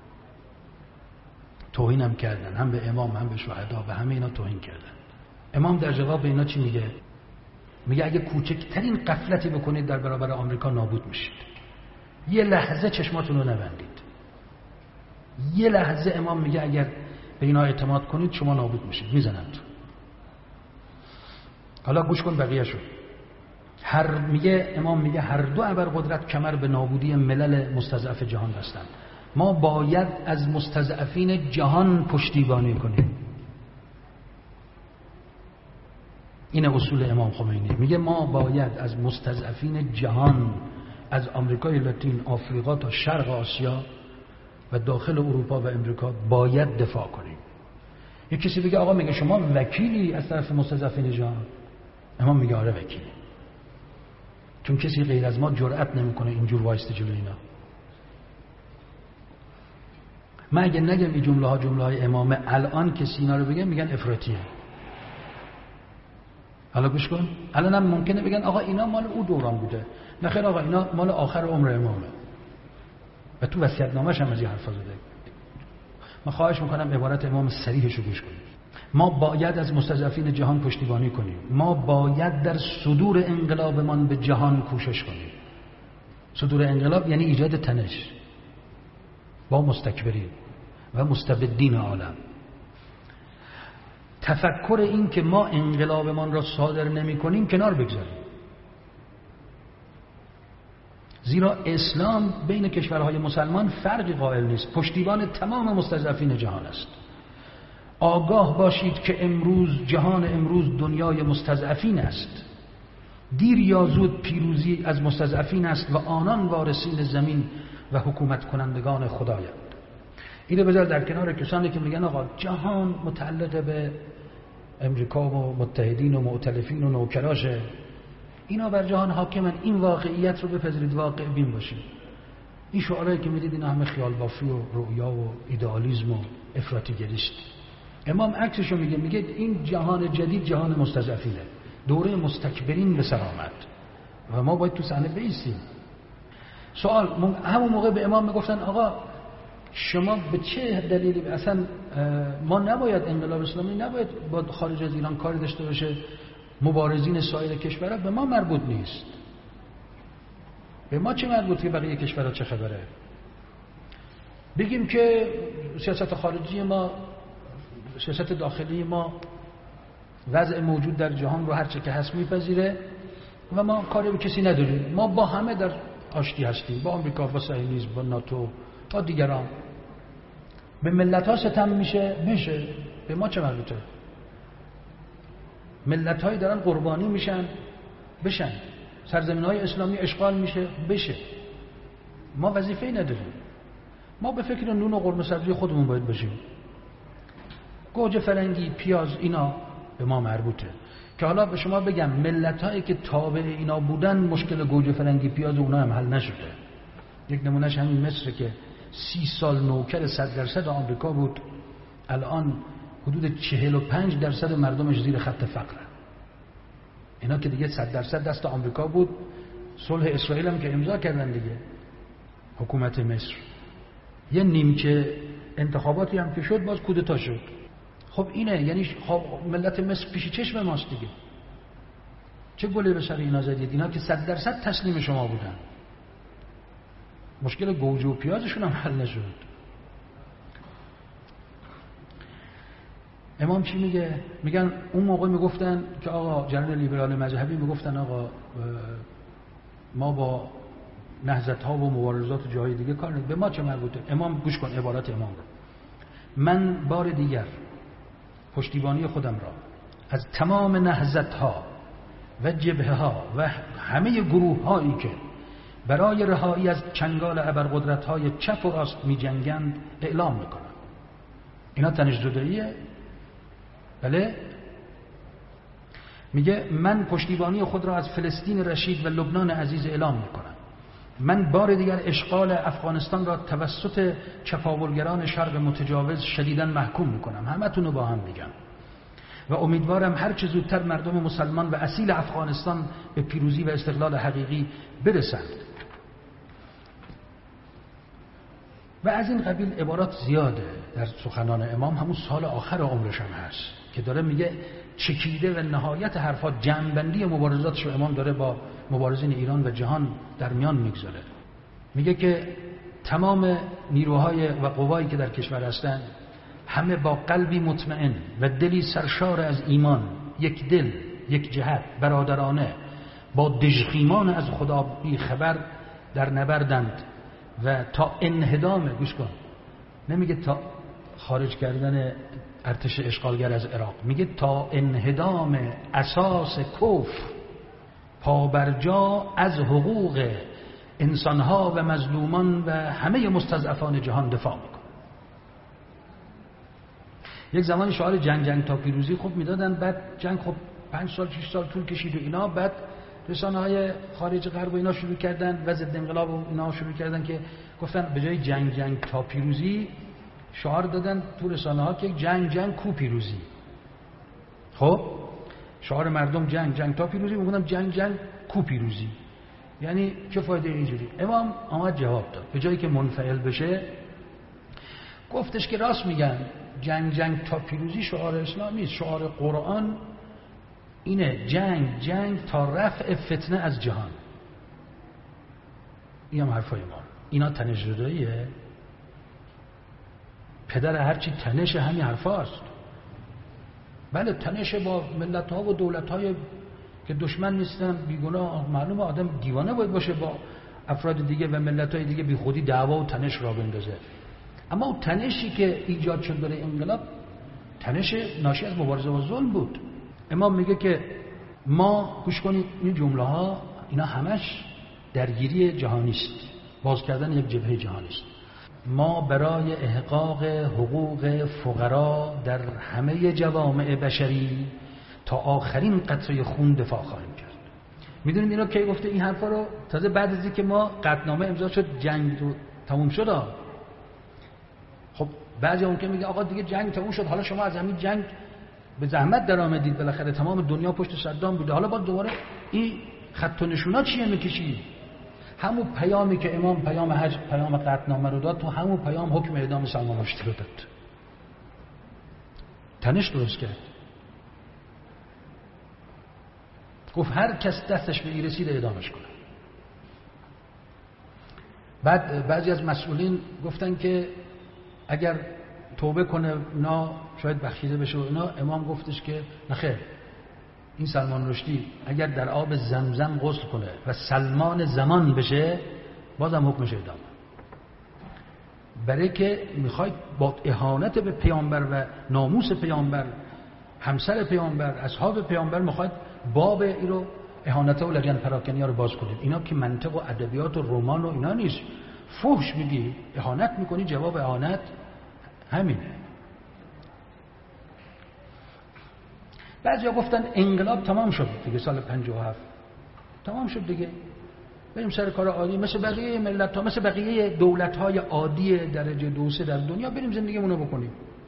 توهین هم کردن، هم به امام هم به شهدا، به همه اینا توهین کردن. امام در جواب به اینا چی میگه؟ میگه اگه کوچکترین غفلتی بکنید در برابر آمریکا نابود میشید. یه لحظه چشماتون رو نبندید، یه لحظه. امام میگه اگر به اینا اعتماد کنید شما نابود میشید، میزنند. حالا گوش کن بقیه شو. امام میگه هر دو ابرقدرت کمر به نابودی ملل مستضعف جهان بستند. ما باید از مستضعفین جهان پشتیبانی کنیم. این اصول امام خمینی. میگه ما باید از مستضعفین جهان، از آمریکای لاتین، آفریقا تا شرق آسیا و داخل اروپا و امریکا باید دفاع کنیم. یک کسی بگه آقا میگه شما وکیلی از طرف مستضعفین جهان؟ امام میگه آره وکیلی، چون کسی غیر از ما جرئت نمیکنه اینجور وایسته جلوی اینا. من اگه نگم این جمله های امامه، الان کسی اینا رو بگه میگن افراطیه. حالا گوش کن، الان هم ممکنه بگن آقا اینا مال او دوران بوده. نه خیر آقا، اینا مال آخر عمر امامه و تو وصیت‌نامه‌ش هم از این حرفا زده. من خواهش میکنم عبارت امام صریحش رو گوش کنید. ما باید از مستضعفین جهان پشتیبانی کنیم. ما باید در صدور انقلابمان به جهان کوشش کنیم. صدور انقلاب یعنی ایجاد تنش با مستکبرین و مستبدین عالم. تفکر این که ما انقلابمان را صادر نمی کنیم کنار بگذاریم. زیرا اسلام بین کشورهای مسلمان فرقی قائل نیست، پشتیبان تمام مستضعفین جهان است. آگاه باشید که امروز جهان امروز دنیای مستضعفین است. دیر یا زود پیروزی از مستضعفین است و آنان وارثین زمین و حکومت کنندگان خدایند. اینو بذار در کنار کسانی که میگن آقا جهان متعلق به امریکا و متحدین و مؤتلفین و نوکراشه، اینا بر جهان حاکمن، این واقعیت رو بپذیرید، واقع بین باشید. این شعارهایی که میدید اینا همه خیال بافی و رؤیا و ایدئالیسم و افراطی گریست. امام عکسشو میگه این جهان جدید جهان مستضعفینه، دوره مستکبرین به سر آمد و ما باید تو صحنه بایستیم. سوال همون موقع به امام میگفتن آقا شما به چه دلیلی اصلا ما نباید انقلاب اسلامی نباید با خارج از ایران کاری داشته باشه، مبارزین سایر کشورها به ما مربوط نیست. به ما چه مربوطه بقیه کشورها چه خبره؟ بگیم که سیاست خارجی ما، سیاست داخلی ما وضع موجود در جهان رو هرچه که هست میپذیره و ما کاری به کسی نداریم، ما با همه در آشتی هستیم، با آمریکا، با صهیونیسم، با ناتو، با دیگران. به ملت ها ستم میشه به ما چه مربوطه؟ ملت هایی دارن قربانی میشن بشن، سرزمین های اسلامی اشغال میشه بشه، ما وظیفه نداریم. ما به فکر نون و قرمه سبزی خودمون باید باشیم. گوجه فرنگی، پیاز، اینا به ما مربوطه. که حالا به شما بگم ملت هایی که تابع اینا بودن مشکل گوجه فرنگی پیاز اونا هم حل نشده. یک نمونهش همین مصر که 30 سال نوکر 100% آمریکا بود، الان حدود 45% مردمش زیر خط فقر. اینا که دیگه 100% دست آمریکا بود. صلح اسرائیل هم که امضا کردن دیگه، حکومت مصر. یه نیمچه انتخاباتی هم که شد باز کودتا شد. خب اینه، یعنی خب ملت مصر پیش چشم ماست دیگه. چه گلی به سر اینا زدید؟ اینا که 100% تسلیم شما بودن. مشکل گوجه و پیازشون هم حل نشد. امام چی میگه؟ میگن اون موقع میگفتن که آقا جریان لیبرال مذهبی میگفتن آقا ما با نهضت ها و مبارزات جای دیگه کار نداریم، به ما چه مربوطه؟ امام گوش کن عبارت امام رو. من بار دیگر پشتیبانی خودم را از تمام نهضت ها و جبهه ها و همه گروه هایی که برای رهایی از چنگال ابرقدرت های چپ و راست می جنگند اعلام میکنم. اینا تنش زداییه؟ بله؟ میگه من پشتیبانی خود را از فلسطین رشید و لبنان عزیز اعلام میکنم. من بار دیگر اشغال افغانستان را توسط چپاولگران شرق متجاوز شدیداً محکوم میکنم. همتون رو با هم میگم و امیدوارم هر چه زودتر مردم مسلمان و اصیل افغانستان به پیروزی و استقلال حقیقی برسند. و از این قبیل عبارات زیاده در سخنان امام. همون سال آخر عمرش هم هست که داره میگه چکیده و نهایت حرفا جمع‌بندی مبارزاتش رو امام داره با مبارزین ایران و جهان در میان میگذاره. میگه که تمام نیروهای و قوایی که در کشور هستن همه با قلبی مطمئن و دلی سرشار از ایمان، یک دل، یک جهت، برادرانه، با دژخیمان از خدا بی خبر در نبردند و تا انهدام، گوش کن، نمیگه تا خارج کردن ارتش اشغالگر از عراق، میگه تا انهدام اساس کفر پابرجا از حقوق انسانها و مظلومان و همه مستضعفان جهان دفاع میکن. یک زمانی شعار جنگ تا پیروزی خوب میدادن، بعد جنگ خب 5 سال 6 سال طول کشید و اینا، بعد رسانه‌های خارج غرب و اینا شروع کردن و ضد انقلاب و اینا شروع کردن که گفتن به جای جنگ تا پیروزی شعار دادن تو رسانه‌ها که جنگ کو پیروزی. خب شعار مردم جنگ تا پیروزی، میگفتن جنگ کو پیروزی، یعنی چه فایده اینجوری؟ امام آمد جواب داد، به جایی که منفعل بشه گفتش که راست میگن، جنگ تا پیروزی شعار اسلام نیست، شعار قرآن اینه جنگ تا رفع فتنه از جهان. این هم حرفای ما. اینا تنش زداییه؟ پدر هرچی تنش همین حرفاست. بله تنش با ملت‌ها و دولت‌های که دشمن نیستن، بیگناه، معلومه آدم دیوانه باید باشه با افراد دیگه و ملت‌های دیگه بی خودی دعوا و تنش را بندازه. اما اون تنشی که ایجاد شد برای انقلاب تنش ناشی از مبارزه با ظلم بود. امام میگه که ما گوش کنید این جمله ها اینا همش درگیری جهانی است، باز کردن یک جبهه جهانی است. ما برای احقاق حقوق فقرا در همه جوامع بشری تا آخرین قطره خون دفاع خواهیم کرد. میدونید اینا کی گفته این حرفا رو؟ تازه بعد از اینکه ما قطعنامه امضا شد، جنگ تموم شد. خب بعضی اون که میگه آقا دیگه جنگ تموم شد، حالا شما از همین جنگ به زحمت در آمدید، بالاخره تمام دنیا پشت صدام بوده، حالا باید دوباره این خط و نشونا چیه میکشید؟ همون پیامی که امام پیام حج، پیام قطعنامه رو داد، تو همون پیام حکم اعدام سلمان رشدی رو داد. تنش درست کرد. گفت هر کس دستش به این رسید اعدامش کنه. بعد بعضی از مسئولین گفتن که اگر توبه کنه اینا شاید بخشیده بشه و اینا. امام گفتش که نخیر، این سلمان رشدی اگر در آب زمزم غسل کنه و سلمان زمان بشه بازم حکمش اعدام. برای که میخواید با اهانت به پیامبر و ناموس پیامبر، همسر پیامبر، اصحاب پیامبر، میخواید باب این رو اهانت و لگن پراکنی ها رو باز کنید. اینا که منطق و ادبیات و رمان و اینا نیست. فحش میگی، اهانت میکنی، جواب اهانت همینه. بعضیا گفتن انقلاب تمام شد دیگه، سال 57 تمام شد دیگه، بریم سر کار عادی مثل بقیه ملت‌ها، مثل بقیه دولت‌های عادی درجه 2-3 در دنیا، بریم زندگیمونو بکنیم.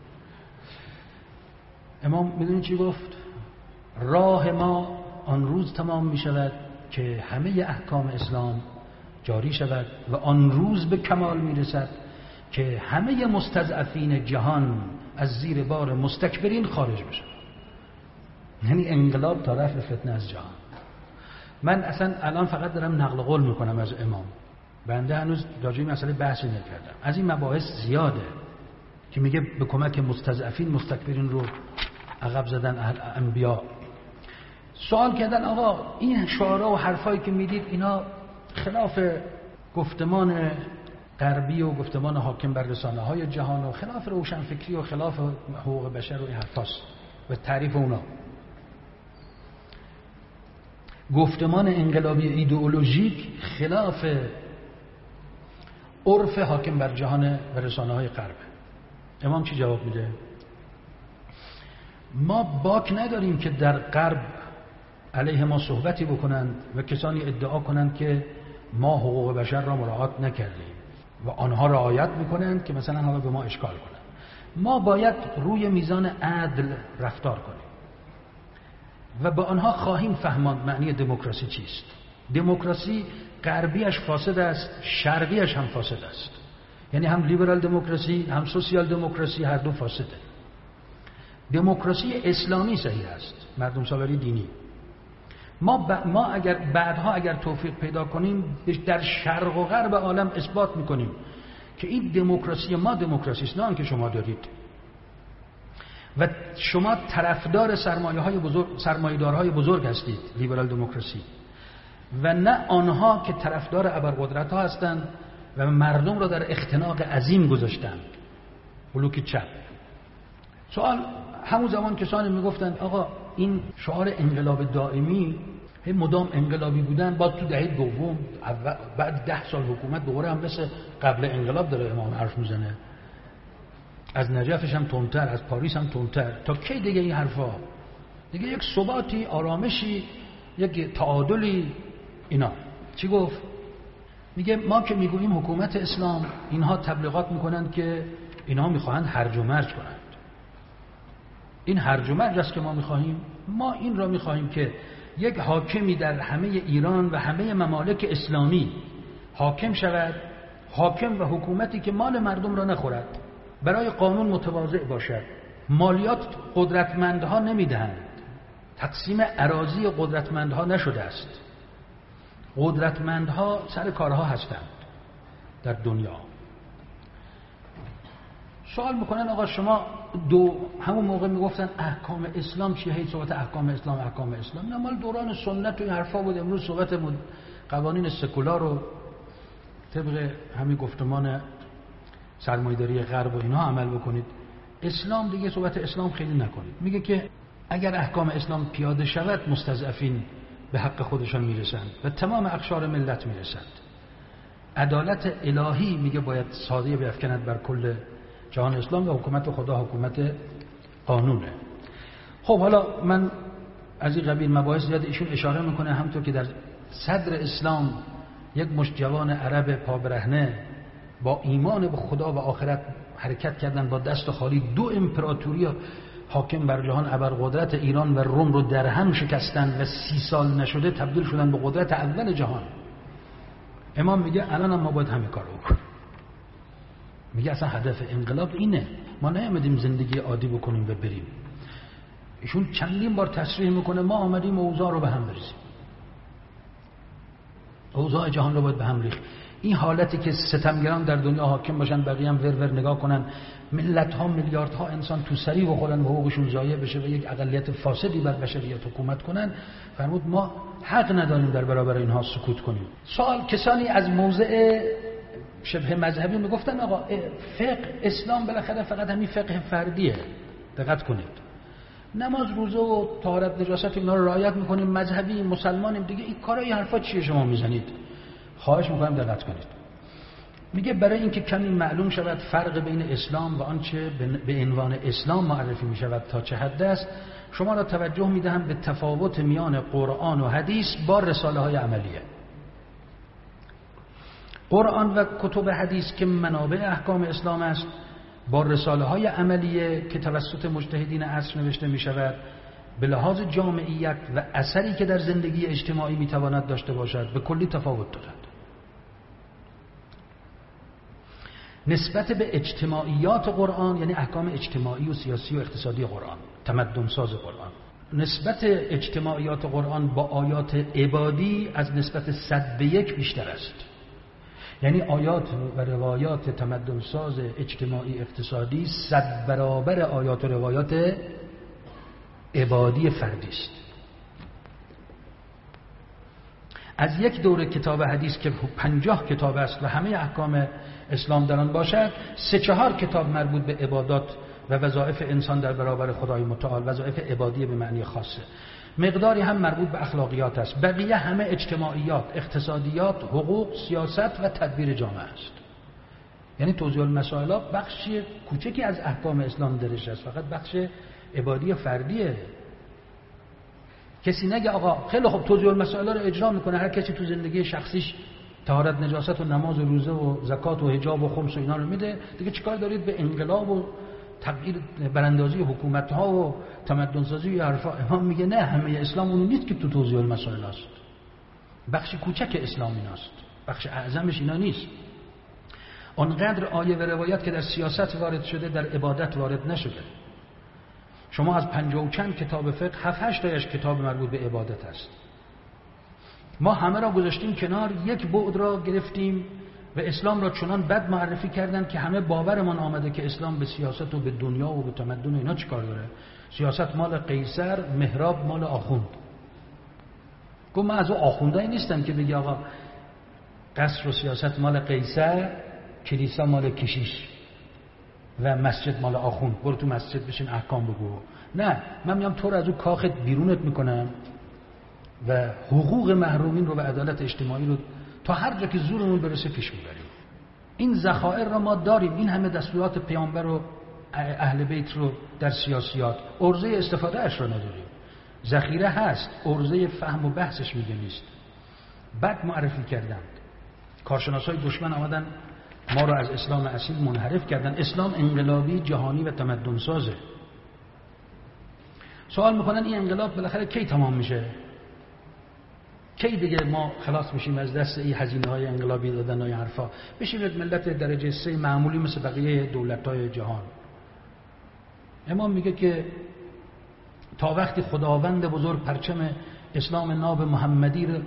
امام میدونید چی گفت؟ راه ما آن روز تمام میشود که همه احکام اسلام جاری شود و آن روز به کمال میرسد که همه مستضعفین جهان از زیر بار مستکبرین خارج بشن. یعنی انقلاب تا رفع فتنه از جهان. من اصلا الان فقط دارم نقل قول میکنم از امام، بنده هنوز راجع به مسئله بحثی نکردم. از این مباحث زیاده که میگه به کمک مستضعفین مستکبرین رو عقب زدن اهل انبیا. سوال کردن آقا این شعارا و حرفایی که میدید اینا خلاف گفتمان غربی و گفتمان حاکم بر رسانه‌های جهان و خلاف روشنفکری و خلاف حقوق بشر و این حرفاست و تعریف اونا. گفتمان انقلابی ایدئولوژیک خلاف عرف حاکم بر جهان و رسانه‌های غرب. امام چی جواب میده؟ ما باک نداریم که در غرب علیه ما صحبتی بکنند و کسانی ادعا کنند که ما حقوق بشر را مراعات نکردیم و آنها رعایت میکنند که مثلا حالا به ما اشکال کنند. ما باید روی میزان عدل رفتار کنیم و به آنها خواهیم فهماند معنی دموکراسی چیست. دموکراسی غربیش فاسد است، شرقیش هم فاسد است. یعنی هم لیبرال دموکراسی هم سوسیال دموکراسی هر دو فاسده. دموکراسی اسلامی صحیح است، مردم سالاری دینی. ما اگر بعدها اگر توفیق پیدا کنیم در شرق و غرب عالم اثبات میکنیم که این دموکراسی ما دموکراسی است، نه آنکه شما دارید. و شما طرفدار سرمایه‌دارهای بزرگ هستید، لیبرال دموکراسی، و نه آنها که طرفدار ابرقدرت‌ها هستند و مردم را در اختناق عظیم گذاشتند، بلوک چپ. سوال همون زمان کسانی میگفتند آقا این شعار انقلاب دائمی، مدام انقلابی بودن، بعد تو دهه دوم بعد 10 سال حکومت دوباره هم مثل قبل انقلاب داره امام حرف میزنه، از نجفش هم تندتر، از پاریس هم تندتر. تا کی دیگه این حرفا؟ دیگه یک ثباتی، آرامشی، یک تعادلی. اینا چی گفت؟ میگه ما که میگوییم حکومت اسلام، اینها تبلیغات میکنند که اینها میخواهند هرج و مرج کنند. این هرج و مرج است که ما میخواهیم. ما این را میخواهیم که یک حاکمی در همه ایران و همه ممالک اسلامی حاکم شود، حاکم و حکومتی که مال مردم را نخورد، برای قانون متواضع باشد، مالیات قدرتمندها نمیدهند، تقسیم اراضی قدرتمندها نشده است، قدرتمندها سر کارها هستند در دنیا. سوال میکنن آقا شما همون موقع میگفتن احکام اسلام چیه، هی صحبت احکام اسلام نه، مال دوران سنت و این حرفا بود. امروز صحبت قوانین سکولار رو طبق همین گفتمان سرمایه‌داری غرب و اینها عمل بکنید. اسلام دیگه صحبت اسلام خیلی نکنید. میگه که اگر احکام اسلام پیاده شود مستضعفین به حق خودشان میرسند و تمام اقشار ملت میرسند. عدالت الهی میگه باید سایه بیفکند بر کل جهان اسلام و حکومت خدا حکومت قانونه. خب حالا من از این قبیل مباحث زیاد ایشون اشاره میکنه، همونطور که در صدر اسلام یک مشت جوان عرب پابرهنه با ایمان به خدا و آخرت حرکت کردن، با دست خالی 2 امپراتوری حاکم بر جهان ابرقدرت ایران و روم رو در هم شکستن و 30 سال نشده تبدیل شدن به قدرت اول جهان. امام میگه الان هم ما باید همین کار بکنیم. میگه اصلا هدف انقلاب اینه، ما نیامدیم زندگی عادی بکنیم و بریم. ایشون چندین بار تصریح میکنه ما آمدیم اوضاع رو به هم بریزیم، اوضاع جهان رو باید به هم ریخت. این حالتی که ستمگران در دنیا حاکم باشن، بقیه هم ور نگاه کنن، ملت ها میلیاردها انسان تو سری بخورن و حقوقشون ضایع بشه و یک اقلیت فاسدی بر بشریت حکومت کنن، فرمود ما حق نداریم در برابر اینها سکوت کنیم. کسانی از موضع شبه مذهبی میگفتن آقا فقه اسلام بالاخره فقط همین فقه فردیه، دقت کنید، نماز روزه و طهارت نجاست اینا رو رعایت میکنیم، مذهبی مسلمانیم دیگه، این کارا این حرفا چیه شما میزنید؟ خواهش میکنم دقت کنید. میگه برای اینکه کمی معلوم شود فرق بین اسلام و آنچه به عنوان اسلام معرفی میشود تا چه حد است، شما را توجه میدهم به تفاوت میان قرآن و حدیث با رساله های عملیه. قرآن و کتب حدیث که منابع احکام اسلام است، با رساله های عملیه که توسط مجتهدین عصر نوشته می شود، به لحاظ جامعیت و اثری که در زندگی اجتماعی می تواند داشته باشد به کلی تفاوت دارد. نسبت به اجتماعیات قرآن، یعنی احکام اجتماعی و سیاسی و اقتصادی قرآن، تمدن ساز قرآن، نسبت اجتماعیات قرآن با آیات عبادی از نسبت 100 به 1 بیشتر است. یعنی آیات و روایات تمدن ساز اجتماعی اقتصادی 100 برابر آیات و روایات عبادی فردی است. از یک دوره کتاب حدیث که 50 کتاب است و همه احکام اسلام در آن باشد، 3-4 کتاب مربوط به عبادات و وظایف انسان در برابر خدای متعال، وظایف عبادی به معنی خاصه. مقداری هم مربوط به اخلاقیات است. بقیه همه اجتماعیات، اقتصادیات، حقوق، سیاست و تدبیر جامعه است. یعنی توضیح المسائل بخش کوچکی از احکام اسلام درش است، فقط بخش عبادی فردیه. کسی نگه آقا خیلی خوب توضیح المسائل رو اجرا میکنه، هر کسی تو زندگی شخصیش طهارت نجاست و نماز و روزه و زکات و حجاب و خمس و اینا رو میده، دیگه چیکار دارید به انقلاب و تغییر براندازی حکومت ها و تمدن سازی و حرفا؟ امام میگه نه، همه اسلام اون نیست که تو توضیح المسائل است. بخش کوچک اسلام ایناست، بخش اعظمش اینا نیست. اونقدر آیه و روایت که در سیاست وارد شده در عبادت وارد نشده. شما از 50 و چند کتاب فقه 7-8 تایش کتاب مربوط به عبادت است. ما همه را گذاشتیم کنار، یک بعد را گرفتیم و اسلام را چنان بد معرفی کردن که همه باورمان آمده که اسلام به سیاست و به دنیا و به تمدن اینا چیکار داره. سیاست مال قیصر، محراب مال آخوند. گفت من از اون آخوندایی نیستم که بگی آقا قصر و سیاست مال قیصر، کلیسا مال کشیش و مسجد مال آخوند، برو تو مسجد بشین احکام بگو. نه، من میام تو رو از اون کاخت بیرونت میکنم و حقوق محرومین رو و عدالت اجتماعی رو تا هر جا که زورمون برسه پیش میبریم. این ذخایر را ما داریم، این همه دستورات پیامبر و اهل بیت رو در سیاسیات، عرضه استفاده اش رو نداریم. ذخیره هست، عرضه فهم و بحثش میگه نیست. بد معرفی کردند، کارشناسای دشمن آمدن ما رو از اسلام اصیل منحرف کردن. اسلام انقلابی جهانی و تمدن سازه. سوال میکنن این انقلاب بالاخره کی تمام میشه؟ کی دیگه ما خلاص میشیم از دست این هزینه‌های انقلابی دادن و این حرفا، بشیم ملت درجه 3 معمولی مثل بقیه دولت‌های جهان؟ امام میگه که تا وقتی خداوند بزرگ پرچم اسلام ناب محمدی رو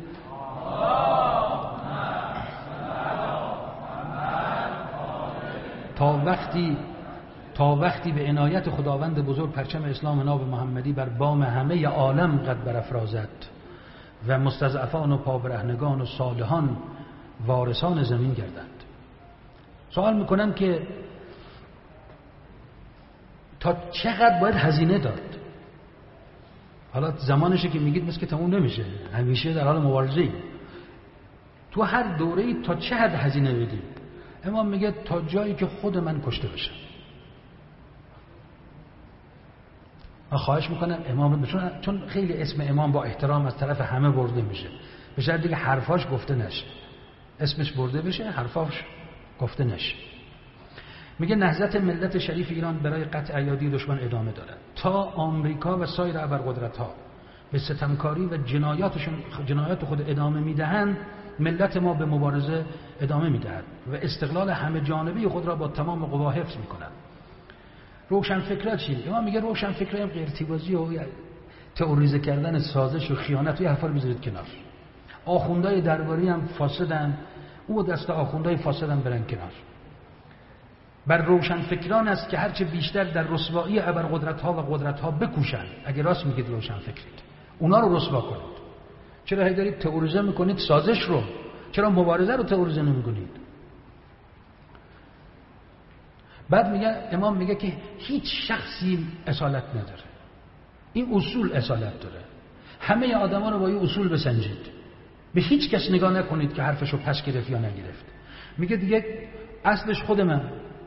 تا وقتی به عنایت خداوند بزرگ پرچم اسلام ناب محمدی بر بام همه عالم قد برافرازد و مستضعفان و پابرهنگان و صالحان وارثان زمین گردند. سوال میکنم که تا چقدر باید هزینه داد؟ حالا زمانشه که میگید مثل که تموم نمیشه، همیشه در حال مبارزه. تو هر دوره‌ای تا چه حد هزینه بدی؟ امام میگه تا جایی که خود من کشته بشم. من خواهش میکنم امام چون خیلی اسم امام با احترام از طرف همه برده میشه، به شرط دیگه حرفاش گفته نشه، اسمش برده بشه، حرفاش گفته نشه. میگه نهضت ملت شریف ایران برای قطع ایادی دشمن ادامه دارد تا آمریکا و سایر ابرقدرت‌ها به ستمکاری و جنایات خود ادامه میدهند. ملت ما به مبارزه ادامه میدهد و استقلال همه جانبی خود را با تمام قوا حفظ میکند. روشنفکرها چی؟ امام میگه روشنفکرها هم غیرتیبازی و تئوریزه کردن سازش و خیانت و یه حرفا رو بذارید کنار. آخوندهای درباری هم فاسدن، او دست آخوندهای فاسدن برن کنار. بر روشنفکران است که هرچه بیشتر در رسوایی ابرقدرت‌ها و قدرت‌ها بکوشند. اگه راست میگید روشنفکرید، اونا رو رسوا کنید. چرا هی دارید تئوریزه میکنید سازش رو؟ چرا مبارزه رو تئوریزه نمیکنید؟ بعد میگه امام میگه که هیچ شخصی اصالت نداره، این اصول اصالت داره. همه آدما رو با این اصول بسنجید، به هیچ کس نگاه نکنید که حرفشو پس گرفت یا نگرفت. میگه دیگه اصلش خود من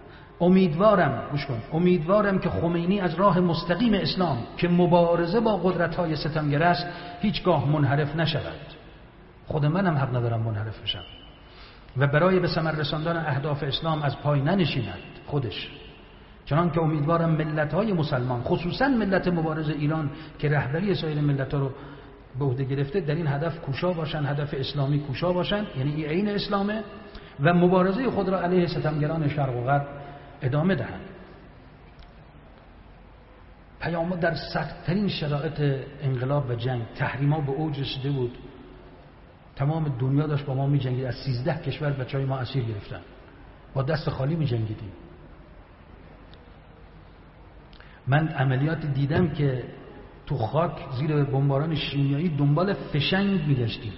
امیدوارم که خمینی از راه مستقیم اسلام که مبارزه با قدرت‌های ستمگر است هیچگاه منحرف نشود. خود منم حق ندارم منحرف بشم و برای به ثمر رساندن اهداف اسلام از پای ننشیند خودش. چنان که امیدوارم ملت‌های مسلمان، خصوصا ملت مبارز ایران که رهبری سایر ملت‌ها رو به عهده گرفته، در این هدف کوشا باشن، هدف اسلامی کوشا باشن، یعنی این عین اسلامه، و مبارزه خود را علیه ستمگران شرق و غرب ادامه دهند. پیامبر در سخت‌ترین شرایط انقلاب و جنگ، تحریم‌ها به اوج رسیده بود، تمام دنیا داشت با ما می‌جنگید، از 13 کشور بچه‌های ما اسیر گرفتن، با دست خالی می‌جنگیدیم. من عملیات دیدم که تو خاک زیر بمباران شیمیایی دنبال فشنگ می‌گشتیم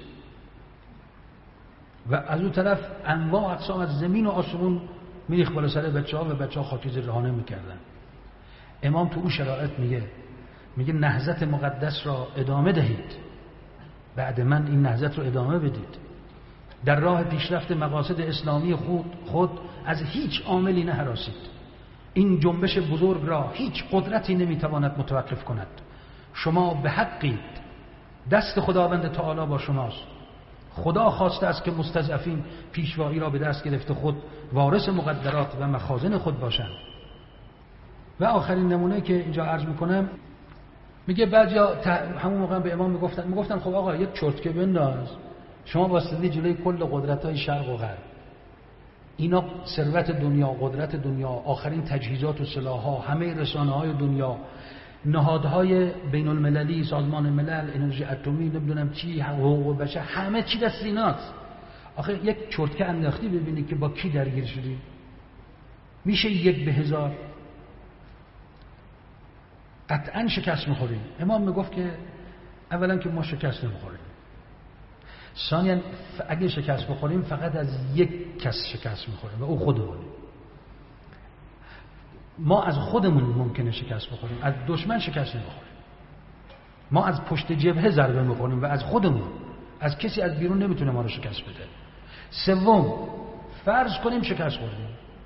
و از اون طرف انواع اقسام از زمین و آسمون میریخت بالا سر بچه‌ها و بچه‌ها خاکی زیر رهانه می‌کردن. امام تو اون شرایط میگه نهضت مقدس را ادامه دهید، بعد من این نهضت رو ادامه بدید، در راه پیشرفت مقاصد اسلامی خود از هیچ عاملی نهراسید. این جنبش بزرگ را هیچ قدرتی نمیتواند متوقف کند. شما به حقید، دست خداوند تعالی با شماست. خدا خواسته است که مستضعفین پیشوایی را به دست گرفته خود وارث مقدرات و مخازن خود باشند. و آخرین نمونه که اینجا عرض میکنم، میگه بعضیا همون موقع به امام میگفتن خب آقا یک چرتکه بنداز، شما واسطه جلوی کل قدرت‌های شرق و غرب، اینا ثروت دنیا، قدرت دنیا، آخرین تجهیزات و سلاح‌ها، همه رسانه‌های دنیا، نهادهای بین المللی، سازمان ملل، انرژی اتمی، نمیدونم چی، حقوق بشر، همه چی دست ایناست. آخه یک چرتکه انداختی ببینی که با کی درگیر شدی؟ میشه 1 به 1000. قطعا شکست میخوریم. امام میگفت که اولا که ما شکست نمیخوریم، ثانیا اگه شکست بخوریم فقط از یک کس شکست میخوریم و او خودمونیم. ما از خودمون ممکنه شکست بخوریم، از دشمن شکست نمیخوریم. ما از پشت جبهه ضربه میخوریم و از خودمون، از کسی از بیرون نمیتونه ما رو شکست بده. سوم، فرض کنیم شکست خوردیم،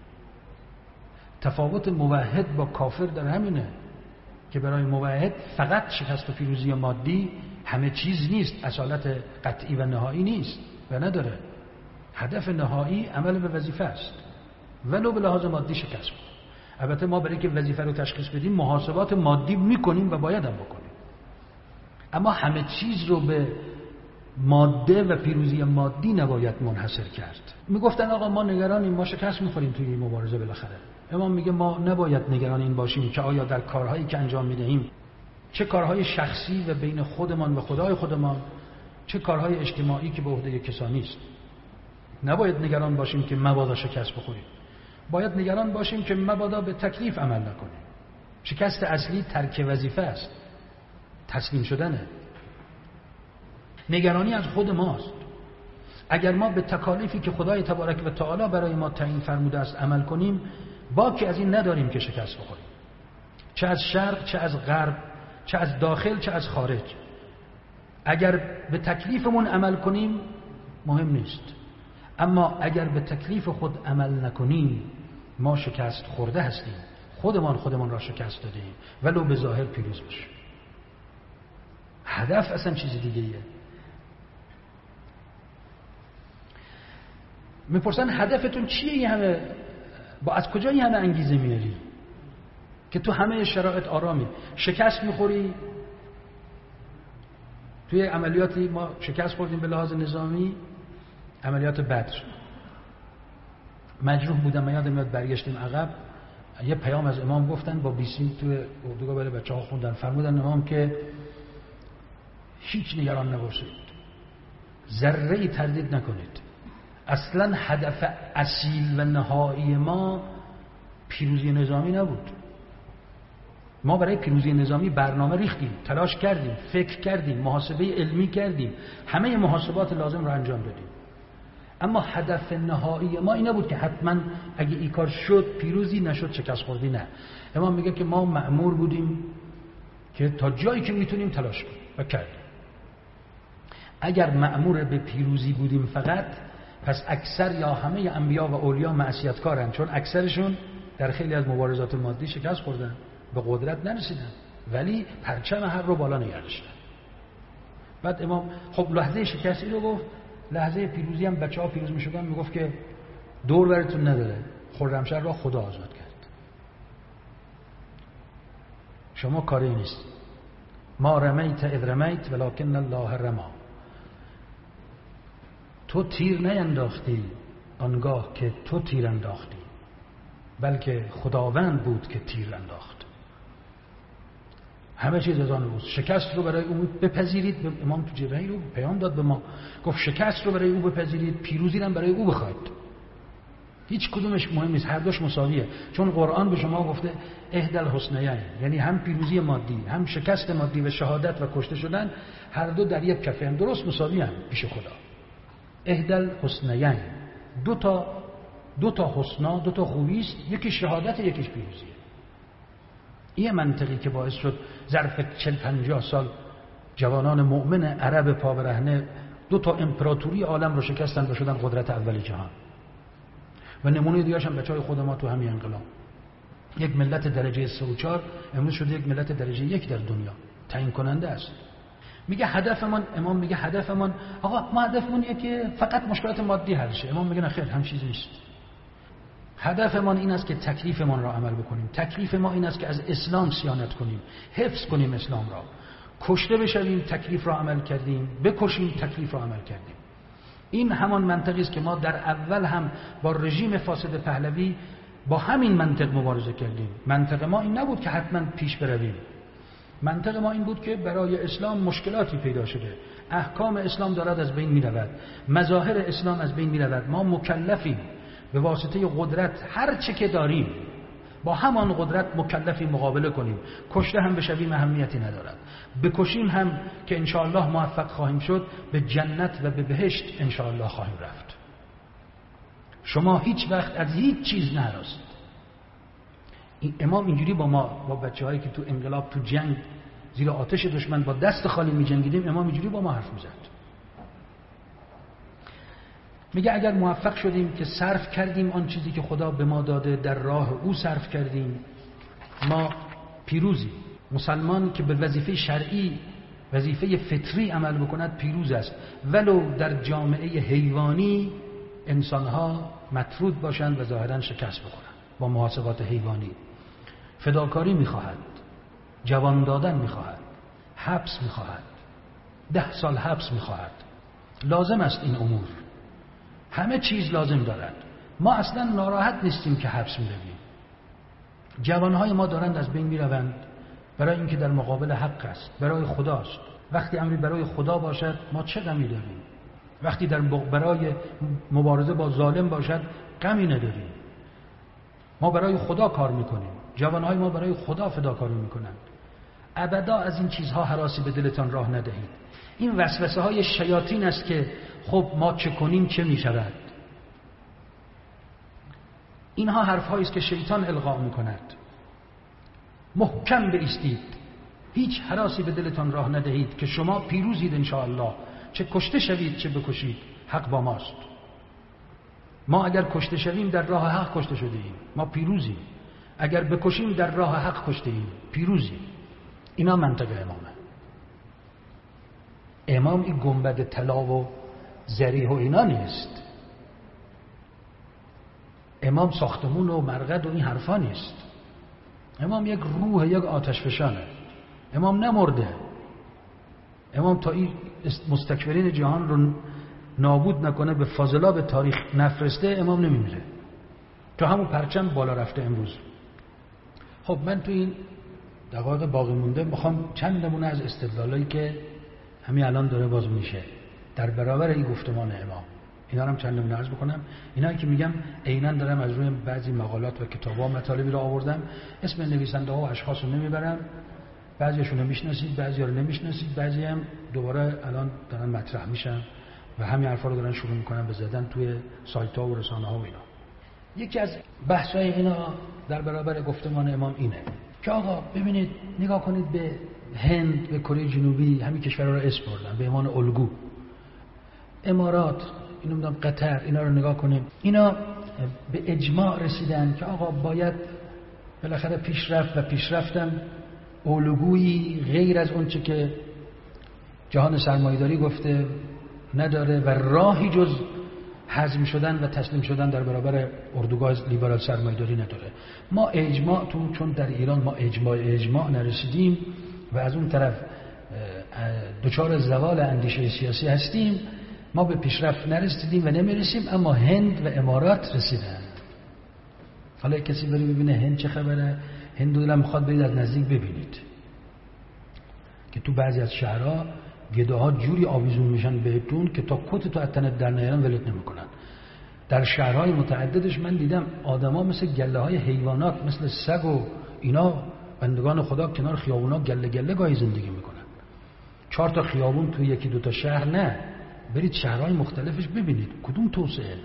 تفاوت موحد با کافر در همینه که برای موحد فقط شکست و پیروزی مادی همه چیز نیست، اصالت قطعی و نهایی نیست و نداره. هدف نهایی عمل به وظیفه است، ولو به لحاظ مادی شکست بود. البته ما برای که وظیفه رو تشخیص بدیم محاسبات مادی میکنیم و باید هم بکنیم، اما همه چیز رو به ماده و پیروزی مادی نباید منحصر کرد. میگفتن آقا ما نگرانیم، ما شکست میخوریم توی این مبارزه بالاخره. امام میگه ما نباید نگران این باشیم که آیا در کارهایی که انجام میدهیم، چه کارهای شخصی و بین خودمان و خدای خودمان، چه کارهای اجتماعی که به عهده کسانی است، نباید نگران باشیم که مبادا شکست بخوریم. باید نگران باشیم که مبادا به تکلیف عمل نکنیم. شکست اصلی ترک وظیفه است، تسلیم شدنه. نگرانی از خود ماست. اگر ما به تکالیفی که خدای تبارک و تعالی برای ما تعیین فرموده است عمل کنیم، باکی از این نداریم که شکست بخوریم، چه از شرق چه از غرب، چه از داخل چه از خارج. اگر به تکلیفمون عمل کنیم مهم نیست، اما اگر به تکلیف خود عمل نکنیم ما شکست خورده هستیم، خودمان را شکست دادیم ولو به ظاهر پیروز باشیم. هدف اصلا چیز دیگه ایه. میپرسن هدفتون چیه؟ این همه از کجا این همه انگیزه میاری که تو همه شرایط آرامی؟ شکست میخوری. توی عملیاتی ما شکست خوردیم به لحاظ نظامی، عملیات بدر، مجروح بودم. من یادم میاد برگشتیم عقب، یه پیام از امام گفتن با بیسیم توی اردوگاه برای بچه‌ها خوندن. فرمودن امام که هیچ نگران نباشید، ذره‌ای تردید نکنید، اصلا هدف اصیل و نهایی ما پیروزی نظامی نبود. ما برای پیروزی نظامی برنامه ریختیم، تلاش کردیم، فکر کردیم، محاسبه علمی کردیم، همه محاسبات لازم رو انجام دادیم، اما هدف نهایی ما این نبود که حتما اگه این کار شد پیروزی، نشد شکست خوردی. نه، امام میگه که ما مأمور بودیم که تا جایی که میتونیم تلاش کنیم و کردیم. اگر مأمور به پیروزی بودیم فقط، پس اکثر یا همه انبیا و اولیا معصیتکارن، چون اکثرشون در خیلی از مبارزات مادی شکست خوردن، به قدرت نرسیدن، ولی پرچم حق رو بالا نگه داشتن. بعد امام خب لحظه شکستی رو گفت، لحظه پیروزی هم بچه‌ها پیروز می‌شدن میگفت که دور براتون نداره، خرمشهر را خدا آزاد کرد، شما کاری نیست. ما رمیت اذ رمیت ولکن الله رما. تو تیر نینداختی آنگاه که تو تیر انداختی، بلکه خداوند بود که تیر انداخت. همه چیز از آن اوست. شکست رو برای او بپذیرید. امام تو جبهه رو پیام داد به ما، گفت شکست رو برای او بپذیرید، پیروزی رو برای او بخواید. هیچ کدومش مهم نیست، هر دوش مساویه. چون قرآن به شما گفته احدی الحسنیین، یعنی هم پیروزی مادی، هم شکست مادی و شهادت و کشته شدن، هر دو در یک کفه، هم درست مساوی هم پیش خدا. احدی الحسنیین، دو تا حسنا، دو تا خوبی است، یکی شهادت یکیش پیروزیه. این منطقی که باعث شد ظرف 40-50 سال جوانان مؤمن عرب پا برهنه دو تا امپراتوری عالم رو شکستن و شدن قدرت اول جهان. و نمونه دیگه‌اش هم بچهای خود ما تو همین انقلاب، یک ملت درجه 3 و 4 امروز شده یک ملت درجه 1 در دنیا. تعیین کننده است. میگه هدفمون، امام میگه هدفمون، آقا ما هدفمون اینه که فقط مشکلات مادی حل شه. امام میگه نه خیر، هم چیزی نیست. هدفمان این است که تکلیفمان را عمل بکنیم. تکلیف ما این است که از اسلام صیانت کنیم، حفظ کنیم اسلام را. کشته بشویم تکلیف را عمل کردیم، بکشیم تکلیف را عمل کردیم. این همان منطقی است که ما در اول هم با رژیم فاسد پهلوی با همین منطق مبارزه کردیم. منطق ما این نبود که حتما پیش برویم. منطق ما این بود که برای اسلام مشکلاتی پیدا شده، احکام اسلام دارد از بین می رود، مظاهر اسلام از بین می رود. ما مکلفیم به واسطه قدرت هر چه که داریم با همان قدرت مکلفی مقابله کنیم. کشته هم بشویم اهمیتی ندارد، بکشیم هم که انشاءالله موفق خواهیم شد، به جنت و به بهشت انشاءالله خواهیم رفت. شما هیچ وقت از هیچ چیز نهراسید. این امام اینجوری با ما، با بچه‌هایی که تو انقلاب تو جنگ زیر آتش دشمن با دست خالی می جنگیدیم، امام اینجوری با ما حرف می‌زد. میگه اگر موفق شدیم که صرف کردیم آن چیزی که خدا به ما داده، در راه او صرف کردیم، ما پیروزی. مسلمان که به وظیفه شرعی، وظیفه فطری عمل بکند پیروز است، ولو در جامعه حیوانی انسانها مطرود باشند و ظاهرا شکست بخورند با محاسبات حیوانی. فداکاری میخواهد، جوان دادن میخواهد، حبس میخواهد، 10 سال حبس میخواهد. لازم است این امور، همه چیز لازم دارد. ما اصلا ناراحت نیستیم که حبس میرویم. جوانهای ما دارند از بین میروند برای اینکه در مقابل حق است، برای خداست. وقتی امری برای خدا باشد ما چه غمی داریم؟ وقتی برای مبارزه با ظالم باشد غمی نداریم. ما برای خدا کار میکنیم، جوانهای ما برای خدا فداکاری میکنند. ابدا از این چیزها هراسی به دلتان راه ندهید. این وسوسه های شیاطین است که خب ما چه کنیم چه میشود. اینها حرفهایی است که شیطان القا میکند. محکم بایستید، هیچ هراسی به دلتان راه ندهید که شما پیروزید انشاءالله. چه کشته شوید چه بکشید، حق با ماست. ما اگر کشته شویم در راه حق کشته شدیم، ما پیروزیم. اگر بکشیم در راه حق کشته ایم، پیروزیم. اینا منطق امامه. امام این گنبد طلا و زریح و اینا نیست. امام ساختمون و مرقد و این حرفا نیست. امام یک روح، یک آتش فشانه. امام نمرده. امام تا این مستکبرین جهان رو نابود نکنه، به فاضلاب تاریخ نفرسته، امام نمیمیره. تو همون پرچم بالا رفته امروز. خب من تو این دقایق باقی مونده میخوام چند نمونه از استدلالایی که همین الان داره باز میشه در برابر این گفتمان امام، اینا رو هم چند نمونه عرض بکنم. اینایی که میگم عیناً دارم از روی بعضی مقالات و کتاب‌ها مطالبی رو آوردم. اسم نویسنده‌ها و اشخاص رو نمیبرم، بعضیاشون رو میشناسید، بعضیا رو نمیشناسید، بعضی هم دوباره الان دارن مطرح میشن و همین حرفا رو دارن شروع میکنن به زدن توی سایت‌ها و رسانه‌ها و اینا. یکی از بحث‌های اینا در برابر گفتمان امام اینه که آقا ببینید، نگاه کنید به هند، به کره جنوبی، همین کشورها رو اسم بردن به عنوان الگو. امارات، اینو میگم قطر، اینا رو نگاه کنید. اینا به اجماع رسیدن که آقا باید بالاخره پیشرفت و پیشرفتن الگویی غیر از اون چه که جهان سرمایه‌داری گفته نداره و راهی جز هضم شدن و تسلیم شدن در برابر اردوگاه لیبرال سرمایه‌داری نداره. ما اجماع چون در ایران ما اجماع نرسیدیم و از اون طرف دچار زوال اندیشه سیاسی هستیم، ما به پیشرفت نرسیدیم و نمیرسیم، اما هند و امارات رسیدن. حالا کسی بری ببینه هند چه خبره، هند دلم میخواد برید از نزدیک ببینید که تو بعضی از شهرها گداها جوری آویزون میشن بهتون که تا کت تو اتنت در نیارن ولت نمیکنن. در شهرهای متعددش من دیدم آدما مثل گله های حیوانات، مثل سگ و اینا، بندگان خدا کنار خیابونا گله گله گاهی زندگی میکنن. 4 تا خیابون تو یکی 2 تا شهر نه، برید شهرهای مختلفش ببینید کدوم توسعه،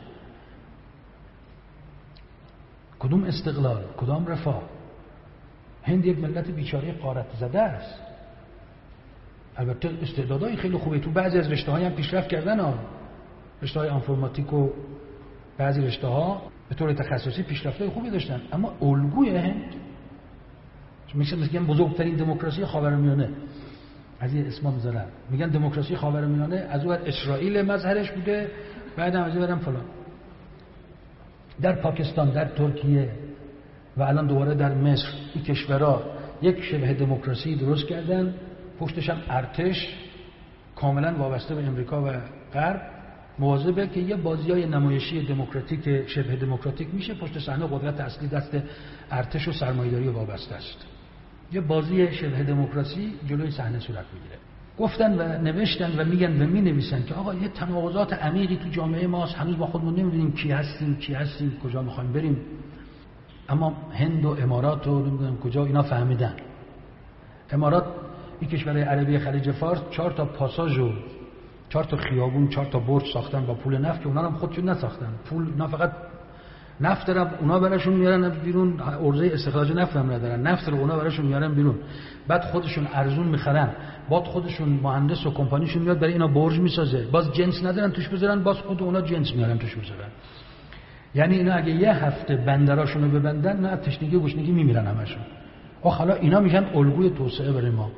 کدوم استقلال، کدام رفاه. هند یک ملت بیچاره غارت زده است. البته استعدادهای خیلی خوبه، تو بعضی از رشته‌های هم پیشرفت کردن ها. رشته‌های انفرماتیک و بعضی رشته‌ها به طور تخصصی پیشرفت‌های خوبی داشتن، اما الگوی هند میگن بزرگترین دموکراسی خاورمیانه، از این اسما میذارن، میگن دموکراسی خاورمیانه، از اون اسرائیل مظهرش بوده، بعدم از اون فلان. در پاکستان، در ترکیه و الان دوباره در مصر، این کشورها یک شبه دموکراسی درست کردن، پشتش هم ارتش کاملا وابسته به امریکا و غرب مواظبه که یه بازیای نمایشی دموکراتیک شبه دموکراتیک میشه، پشت صحنه قدرت اصلی دست ارتش و سرمایه‌داری وابسته است. یه بازی شبه دموکراسی جلوی صحنه صورت میگیره. گفتن و نوشتن و میگن و مینویسن که آقا یه تناقضات عمیقی تو جامعه ماست، هنوز ما خودمون نمیدونیم کی هستیم، کجا میخوایم بریم. اما هند و امارات و نمیدونم کجا اینا فهمیدن. امارات این کشورهای عربی خلیج فارس 4 تا پاساژ و 4 تا خیابون، 4 تا برج ساختن با پول نفت که اونا هم خودشون نساختن. پول نه، فقط نفت رو اونا براشون میارن بیرون، عرضه استخراج نفت هم ندارن، نفت رو اونا براشون میارن بیرون، بعد خودشون ارزون میخرن، بعد خودشون مهندس و کمپانیشون میاد برای اینا برج میسازه، باز جنس ندارن توش بذارن، باز خود اونا جنس میارن توش بذارن. یعنی اینا اگه یه هفته بندراشون رو ببندن، نه تشنگی و گشنگی میمیرن همشون. آخه حالا اینا میشن الگوی توسعه برای ما.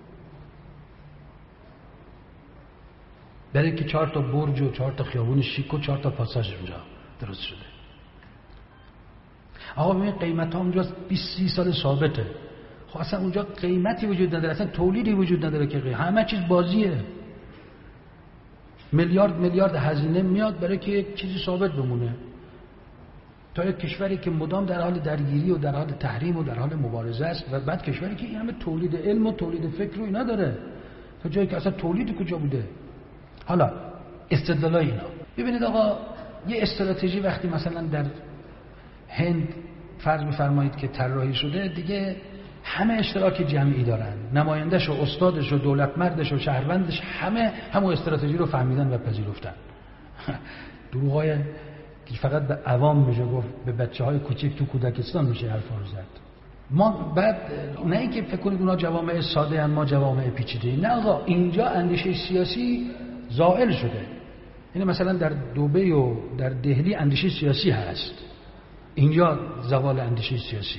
برای که 4 تا برج و 4 تا خیابون شیک و 4 تا پاساژ اونجا درست شده. آقا ببین قیمت ها اونجا 20-30 سال ثابته. خب اصلا اونجا قیمتی وجود نداره، اصلا تولیدی وجود نداره که همه چیز بازیه. میلیارد هزینه میاد برای که یک چیزی ثابت بمونه. تا یک کشوری که مدام در حال درگیری و در حال تحریم و در حال مبارزه است، و بعد کشوری که این همه تولید علم و تولید فکر رو اینا داره، تا جایی که اصلا تولید کجا بوده. حالا استدلال اینا ببینید آقا، یه استراتژی وقتی مثلا در هند فرض بفرمایید که طراحی شده، دیگه همه اشتراک جمعی دارن، نماینده‌ش و استادش و دولت مردش و شهروندش همه همون استراتژی رو فهمیدن و پذیرفتن. دروغای که فقط به عوام میشه گفت، به بچه‌های کوچیک تو کودکستان میشه حرفا رو زد. ما بعد نه اینکه فکر کنید اونا جوامع ساده ان ما جوامع پیچیده، نه آقا، اینجا اندیشه سیاسی زائل شده. یعنی مثلا در دبی و در دهلی اندیشه سیاسی هست، اینجا زوال اندیشه سیاسی.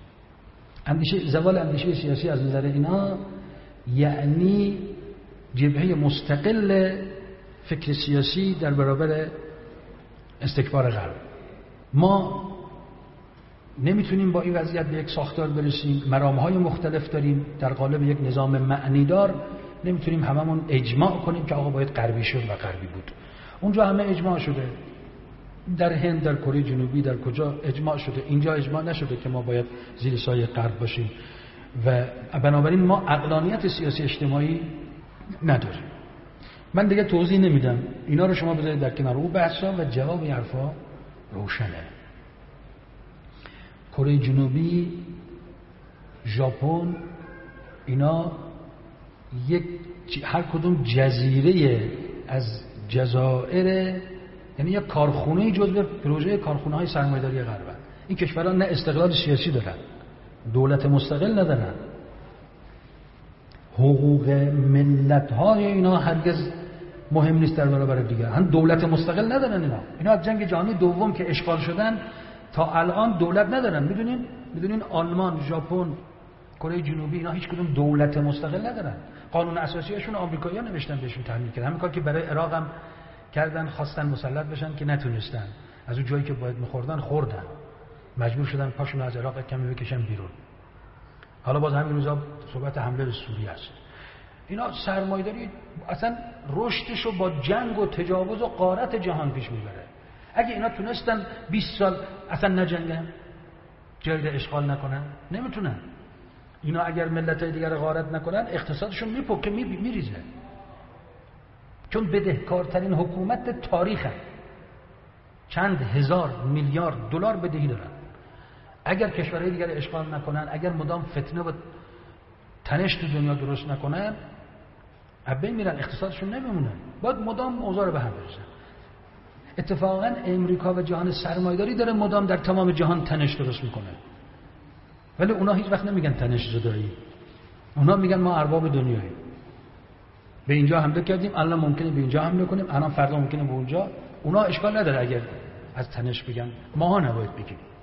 زوال اندیشه سیاسی از نظر اینا یعنی جبهه مستقل فکر سیاسی در برابر استکبار غرب. ما نمیتونیم با این وضعیت به یک ساختار برسیم، مرامهای مختلف داریم در قالب یک نظام معنیدار، نمیتونیم هممون اجماع کنیم که آقا باید غربی شد و غربی بود. اونجا همه اجماع شده، در هند، در کره جنوبی، در کجا اجماع شده، اینجا اجماع نشده که ما باید زیر سایه غرب باشیم و بنابراین ما عقلانیت سیاسی اجتماعی نداریم. من دیگه توضیح نمیدم، اینا رو شما بذارید در کنار. او بحثا و جواب این حرفا روشنه. کره جنوبی، ژاپن، اینا هر کدوم جزیره از جزایر، یعنی یک کارخونه جزو پروژه کارخونه‌های سرمایه‌داری غربن. این کشورها نه استقلال سیاسی دارن، دولت مستقل ندارن، حقوق ملت‌های اینا هرگز مهم نیست در برابر دیگر. هم دولت مستقل ندارن اینا از جنگ جهانی دوم که اشغال شدن تا الان دولت ندارن. میدونین آلمان، ژاپن، کره جنوبی، اینا هیچ کدوم دولت مستقل ندارن. قانون اساسیشون آمریکایی‌ها نوشتن، بهشون تحمیل کردن. همین کار که برای عراق هم کردن، خواستن مسلط بشن که نتونستن، از اون جایی که باید می‌خوردن خوردن، مجبور شدن پاشون از عراق کمی بکشن بیرون. حالا باز همین روزا صحبت حمله به سوریه است. اینا سرمایه‌داری اصلا رشدشو با جنگ و تجاوز و غارت جهان پیش میبره. اگه اینا تونستن 20 سال اصلا نجنگن، جای اشغال نکنن، نمیتونن. اینا اگر ملت‌های دیگر غارت نکنن اقتصادشون میپکه، میریزه. چون بدهکارترین حکومت تاریخه، چند هزار میلیارد دلار بدهی دارن. اگر کشورهای دیگر اشغال نکنن، اگر مدام فتنه و تنش تو دنیا درست نکنن، ابی میرن، اقتصادشون نمیمونه، باید مدام اوضاع رو به هم بریزن. اتفاقا امریکا و جهان سرمایه‌داری داره مدام در تمام جهان تنش درست میکنه، ولی اونا هیچ وقت نمیگن تنش زدایی، اونا میگن ما ارباب دنیاییم، به اینجا حمله کردیم، الان ممکنه به اینجا حمله کنیم، الان فردا ممکنه به اونجا. اونا اشکال نداره اگر از تنش بگن، ماها نباید بگیم.